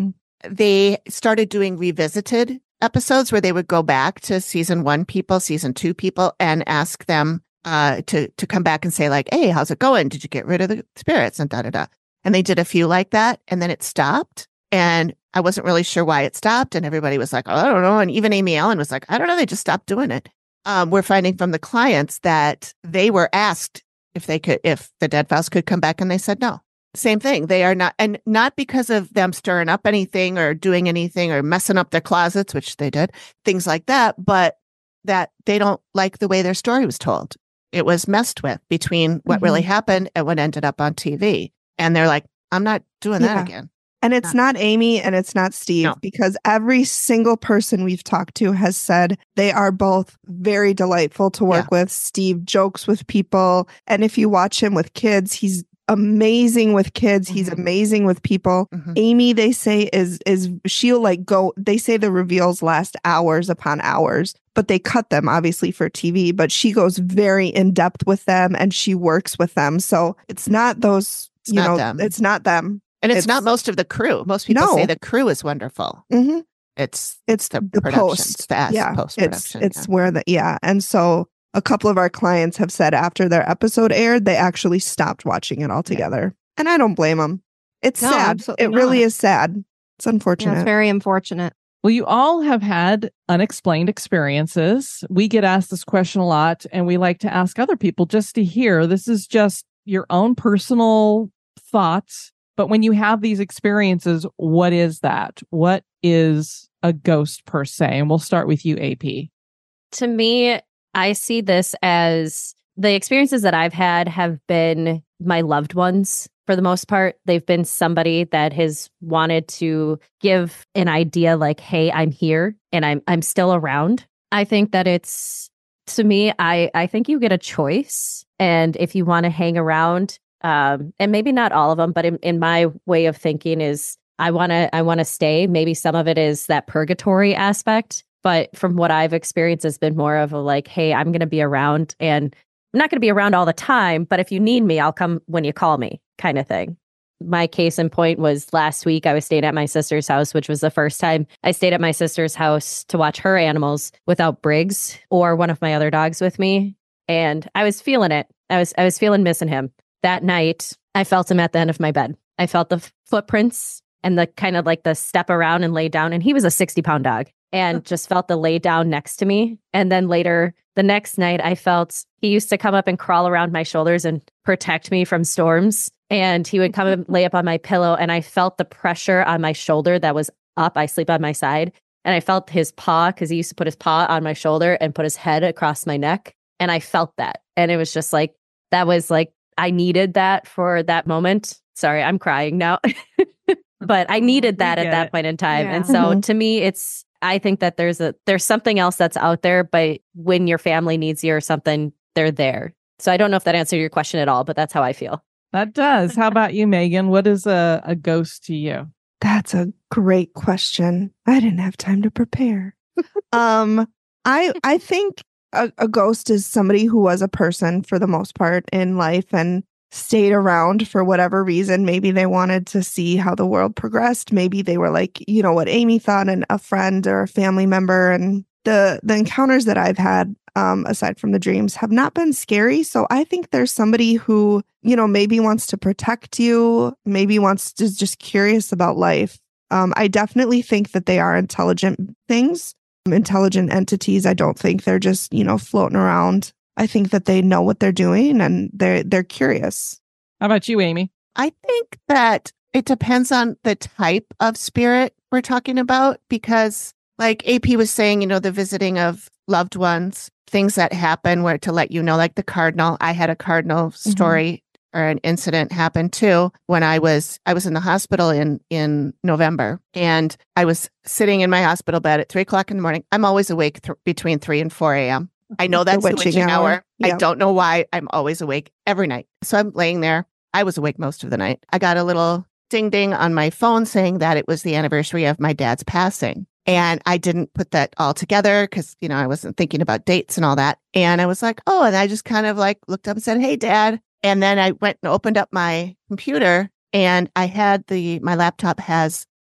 they started doing revisited episodes where they would go back to season 1 people, season 2 people, and ask them to come back and say like, hey, how's it going? Did you get rid of the spirits? And da-da-da. And they did a few like that, and then it stopped. And I wasn't really sure why it stopped. And everybody was like, oh, I don't know. And even Amy Allen was like, I don't know. They just stopped doing it. We're finding from the clients that they were asked if the dead files could come back, and they said no. Same thing. They are not, and not because of them stirring up anything or doing anything or messing up their closets, which they did, things like that, but that they don't like the way their story was told. It was messed with between what really happened and what ended up on TV. And they're like, I'm not doing that again.
And it's not Amy and it's not Steve, because every single person we've talked to has said they are both very delightful to work with. Steve jokes with people. And if you watch him with kids, he's amazing with kids. He's amazing with people. Amy, they say is she'll like go, they say the reveals last hours upon hours, but they cut them obviously for TV, but she goes very in depth with them and she works with them. So it's not those, them. It's not them.
And it's not most of the crew. Most people say the crew is wonderful. It's the
post.
Post-production.
It's where and so a couple of our clients have said after their episode aired, they actually stopped watching it altogether. And I don't blame them. It's sad. It really is sad. It's unfortunate.
It's very unfortunate.
Well, you all have had unexplained experiences. We get asked this question a lot, and we like to ask other people just to hear. This is just your own personal thoughts. But when you have these experiences, what is that? What is a ghost per se? And we'll start with you, AP.
To me, I see this as the experiences that I've had have been my loved ones for the most part. They've been somebody that has wanted to give an idea like, hey, I'm here and I'm still around. I think that it's, to me, I think you get a choice. And if you want to hang around, and maybe not all of them, but in my way of thinking is I want to stay. Maybe some of it is that purgatory aspect. But from what I've experienced, it's been more of a like, hey, I'm going to be around and I'm not going to be around all the time. But if you need me, I'll come when you call me kind of thing. My case in point was last week. I was staying at my sister's house, which was the first time I stayed at my sister's house to watch her animals without Briggs or one of my other dogs with me. And I was feeling it. I was feeling missing him. That night, I felt him at the end of my bed. I felt the footprints and the kind of like the step around and lay down. And he was a 60-pound dog. And just felt the lay down next to me. And then later, the next night, I felt he used to come up and crawl around my shoulders and protect me from storms. And he would come and lay up on my pillow. And I felt the pressure on my shoulder that was up. I sleep on my side. And I felt his paw, because he used to put his paw on my shoulder and put his head across my neck. And I felt that. And it was just like, that was like, I needed that for that moment. Sorry, I'm crying now. But I needed that at that point in time. Yeah. And so to me, I think that there's something else that's out there, but when your family needs you or something, they're there. So I don't know if that answered your question at all, but that's how I feel.
That does. How about you, Megan? What is a ghost to you?
That's a great question. I didn't have time to prepare. I think a ghost is somebody who was a person for the most part in life and stayed around for whatever reason. Maybe they wanted to see how the world progressed. Maybe they were like, what Amy thought, and a friend or a family member. And the encounters that I've had, aside from the dreams, have not been scary. So I think there's somebody who, maybe wants to protect you, maybe wants to just curious about life. I definitely think that they are intelligent things, intelligent entities. I don't think they're just, floating around. I think that they know what they're doing and they're curious.
How about you, Amy?
I think that it depends on the type of spirit we're talking about, because like AP was saying, the visiting of loved ones, things that happen where to let like the cardinal. I had a cardinal story or an incident happen too when I was in the hospital in November, and I was sitting in my hospital bed at 3:00 in the morning. I'm always awake between 3 and 4 a.m. I know that's the witching hour. Yep. I don't know why. I'm always awake every night. So I'm laying there. I was awake most of the night. I got a little ding ding on my phone saying that it was the anniversary of my dad's passing. And I didn't put that all together because, I wasn't thinking about dates and all that. And I was like, oh, and I just kind of like looked up and said, hey, Dad. And then I went and opened up my computer, and I had my laptop has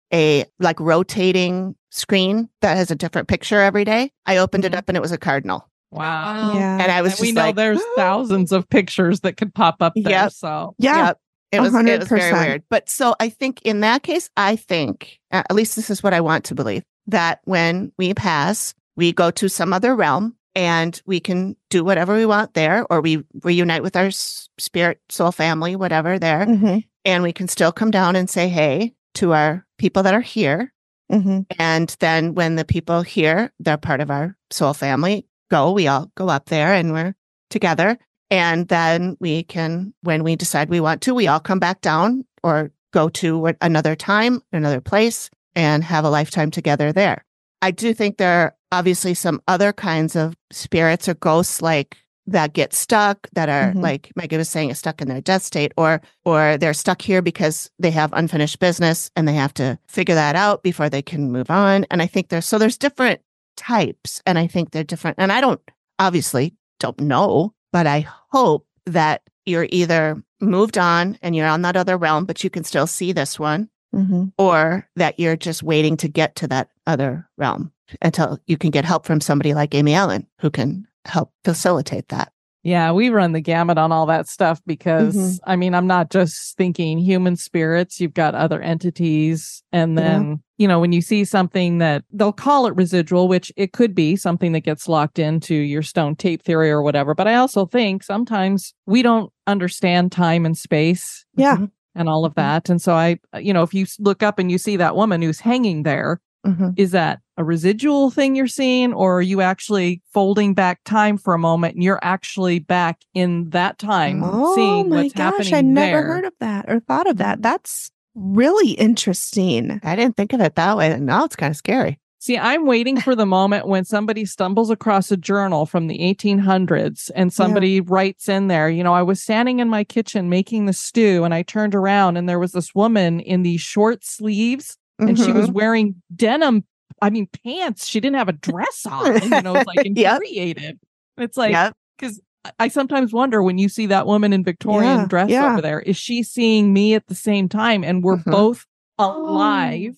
a like rotating screen that has a different picture every day. I opened it up and it was a cardinal.
Wow.
Yeah.
And I was
And
just
we know
like,
there's thousands of pictures that could pop up there.
Yep.
So
Yeah.
Yep. It was very
100%.
weird. But so I think in that case, I think, at least this is what I want to believe, that when we pass, we go to some other realm and we can do whatever we want there, or we reunite with our spirit, soul family, whatever there.
Mhm.
And we can still come down and say, hey, to our people that are here.
Mhm.
And then when the people here, they're part of our soul family, we all go up there and we're together. And then we can, when we decide we want to, we all come back down or go to another time, another place, and have a lifetime together there. I do think there are obviously some other kinds of spirits or ghosts like that get stuck, that are like Megan was saying, stuck in their death state, or they're stuck here because they have unfinished business and they have to figure that out before they can move on. And I think there's different types, and I think they're different. And I obviously don't know, but I hope that you're either moved on and you're on that other realm, but you can still see this one, or that you're just waiting to get to that other realm until you can get help from somebody like Amy Ellen who can help facilitate that.
yeah, we run the gamut on all that stuff because I mean, I'm not just thinking human spirits, you've got other entities. And then, when you see something that they'll call it residual, which it could be something that gets locked into your stone tape theory or whatever. But I also think sometimes we don't understand time and space.
Yeah.
And all of that. And so if you look up and you see that woman who's hanging there, is that a residual thing you're seeing, or are you actually folding back time for a moment and you're actually back in that time seeing what's happening
I never
there?
heard of that or thought of that. That's really interesting.
I didn't think of it that way. Now it's kind of scary.
See, I'm waiting for the moment when somebody stumbles across a journal from the 1800s and somebody writes in there, I was standing in my kitchen making the stew and I turned around and there was this woman in these short sleeves and she was wearing pants. She didn't have a dress on, it's like infuriated. It's like, because I sometimes wonder when you see that woman in Victorian dress over there, is she seeing me at the same time? And we're both alive.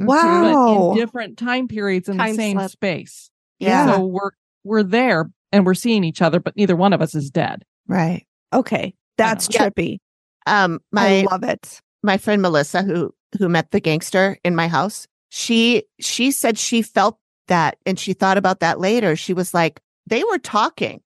Wow.
But in different time periods in the same space.
Yeah.
So we're there and we're seeing each other, but neither one of us is dead.
Right. Okay. That's trippy. I love it.
My friend Melissa, who met the gangster in my house, she said she felt that, and she thought about that later. She was like, they were talking.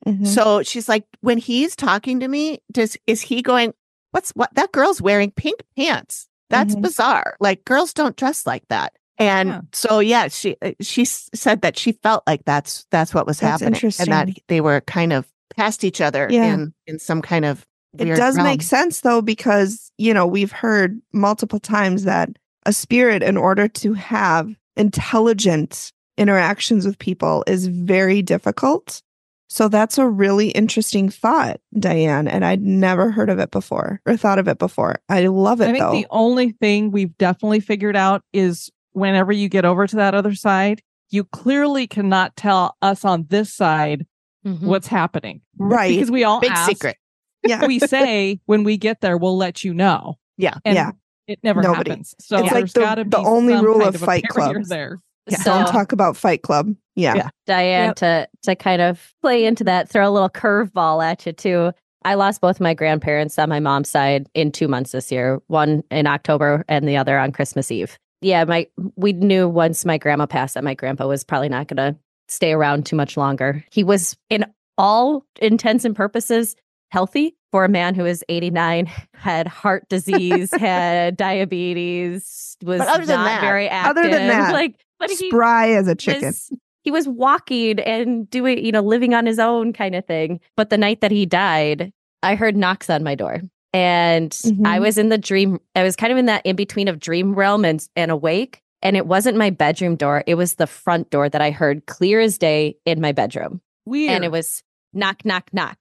So she's like, when he's talking to me, is he going, what that girl's wearing pink pants? That's bizarre. Like, girls don't dress like that. And so, she said that she felt like that's what was happening, and that they were kind of past each other in some kind of weird
It does
realm.
make sense though, because we've heard multiple times that a spirit, in order to have intelligent interactions with people, is very difficult. So that's a really interesting thought, Diane. And I'd never heard of it before or thought of it before. I love it,
I think the only thing we've definitely figured out is whenever you get over to that other side, you clearly cannot tell us on this side what's happening.
Right.
Because we all
Big
ask,
secret.
Yeah.
we say when we get there, we'll let you know.
Yeah.
And it never happens. So
it's like
there's gotta be
the only
some
rule
kind
of
a
Fight
barrier
Club.
there.
Don't talk about Fight Club. Yeah.
Diane, to kind of play into that, throw a little curveball at you too. I lost both my grandparents on my mom's side in 2 months this year, one in October and the other on Christmas Eve. Yeah, we knew once my grandma passed that my grandpa was probably not going to stay around too much longer. He was, in all intents and purposes, healthy for a man who is 89, had heart disease, had diabetes, was not very active.
Other than that,
but
spry as a chicken.
He was walking and doing, living on his own kind of thing. But the night that he died, I heard knocks on my door. And I was in the dream. I was kind of in that in between of dream realm and awake. And it wasn't my bedroom door. It was the front door that I heard clear as day in my bedroom.
Weird.
And it was knock, knock, knock.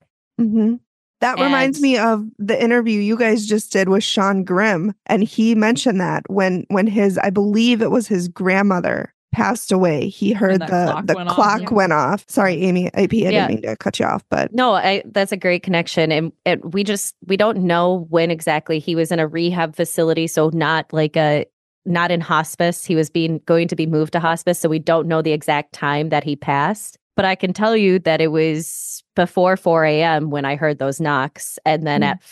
That reminds me of the interview you guys just did with Sean Grimm. And he mentioned that when his, I believe it was his grandmother, passed away, he heard the clock went off. Sorry, Amy, AP, I didn't mean to cut you off, but
no, that's a great connection. And we don't know when exactly. He was in a rehab facility, so not like a not in hospice. He was going to be moved to hospice. So we don't know the exact time that he passed. But I can tell you that it was before 4 a.m. when I heard those knocks. And then at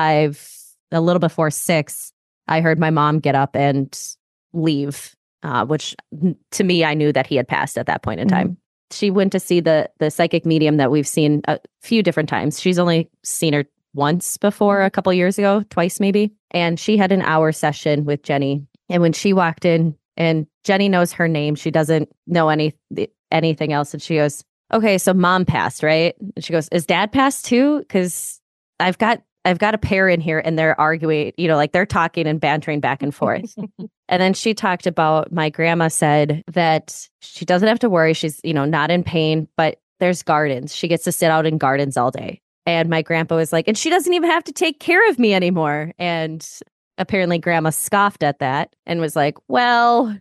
5, a little before 6, I heard my mom get up and leave, which to me, I knew that he had passed at that point in time. She went to see the psychic medium that we've seen a few different times. She's only seen her once before, a couple years ago, twice maybe. And she had an hour session with Jenny. And when she walked in, and Jenny knows her name, she doesn't know anything else. And she goes, okay, so mom passed, right? And she goes, is dad passed too? Because I've got a pair in here and they're arguing, like they're talking and bantering back and forth. And then she talked about, my grandma said that she doesn't have to worry. She's, not in pain, but there's gardens. She gets to sit out in gardens all day. And my grandpa was like, and she doesn't even have to take care of me anymore. And apparently grandma scoffed at that and was like, well,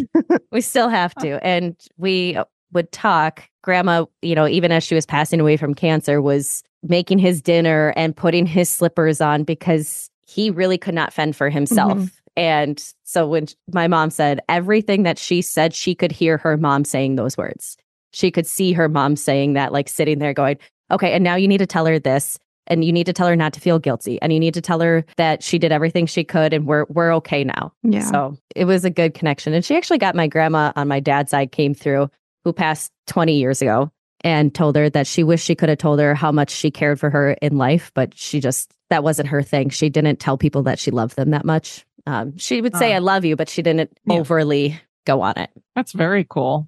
we still have to. And we would talk. Grandma, even as she was passing away from cancer, was making his dinner and putting his slippers on because he really could not fend for himself. And so when my mom said everything that she said, she could hear her mom saying those words. She could see her mom saying that, like sitting there going, okay, and now you need to tell her this, and you need to tell her not to feel guilty, and you need to tell her that she did everything she could and we're okay now.
Yeah.
So it was a good connection. And she actually got my grandma on my dad's side came through, who passed 20 years ago, and told her that she wished she could have told her how much she cared for her in life, but that wasn't her thing. She didn't tell people that she loved them that much. She would say, I love you, but she didn't overly go on it.
That's very cool.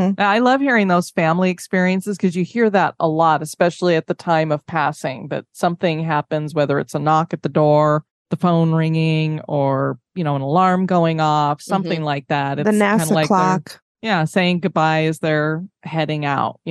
I love hearing those family experiences because you hear that a lot, especially at the time of passing, that something happens, whether it's a knock at the door, the phone ringing, or, an alarm going off, something like that. It's
the NASA
like
clock.
Saying goodbye as they're heading out,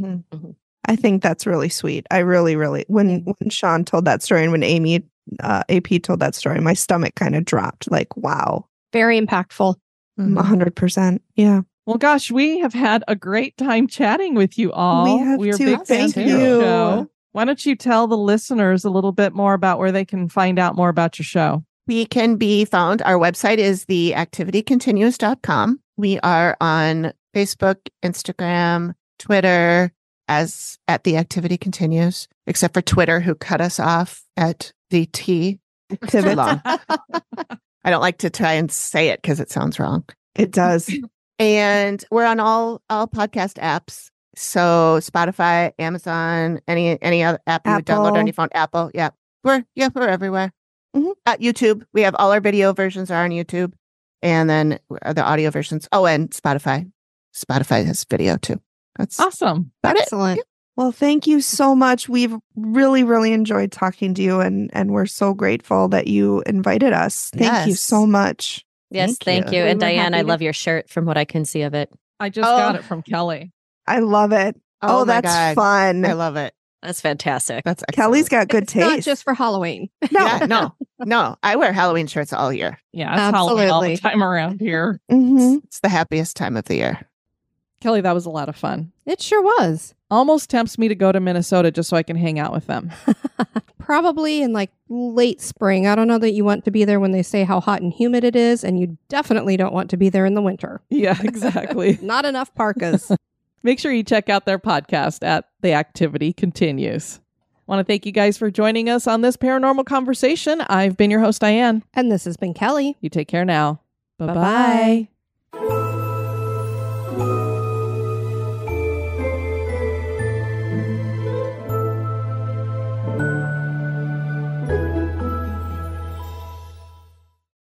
I think that's really sweet. I really, really, when Sean told that story and when Amy, AP told that story, my stomach kind of dropped. Like, wow.
Very impactful.
100%. Yeah.
Well, gosh, we have had a great time chatting with you all.
We are
big fans
Thank
of your
you.
show. Why don't you tell the listeners a little bit more about where they can find out more about your show?
We can be found. Our website is theactivitycontinues.com. We are on Facebook, Instagram, Twitter as at The Activity Continues, except for Twitter, who cut us off at the T. It's too long. I don't like to try and say it because it sounds wrong.
It does.
And we're on all podcast apps. So Spotify, Amazon, any other app you would download on your phone. Apple. Yeah. We're everywhere. At YouTube. We have all our video versions are on YouTube. And then the audio versions. Oh, and Spotify. Spotify has video too. That's
awesome.
Excellent.
Yeah.
Well, thank you so much. We've really, really enjoyed talking to you, and we're so grateful that you invited us. Thank you so much.
Yes, thank you. And Diane, I love your shirt from what I can see of it.
I just got it from Kelly.
I love it. Oh, that's
God.
fun.
I love it.
That's fantastic.
That's excellent.
Kelly's got good taste.
Not just for Halloween.
No.
Yeah, no. I wear Halloween shirts all year.
Yeah, it's Halloween all the time around here.
It's the happiest time of the year.
Kelly, that was a lot of fun.
It sure was.
Almost tempts me to go to Minnesota just so I can hang out with them.
Probably in like late spring. I don't know that you want to be there when they say how hot and humid it is, and you definitely don't want to be there in the winter.
Yeah, exactly.
Not enough parkas.
Make sure you check out their podcast at The Activity Continues. I want to thank you guys for joining us on this paranormal conversation. I've been your host, Diane.
And this has been Kelly.
You take care now. Bye-bye.
Bye-bye.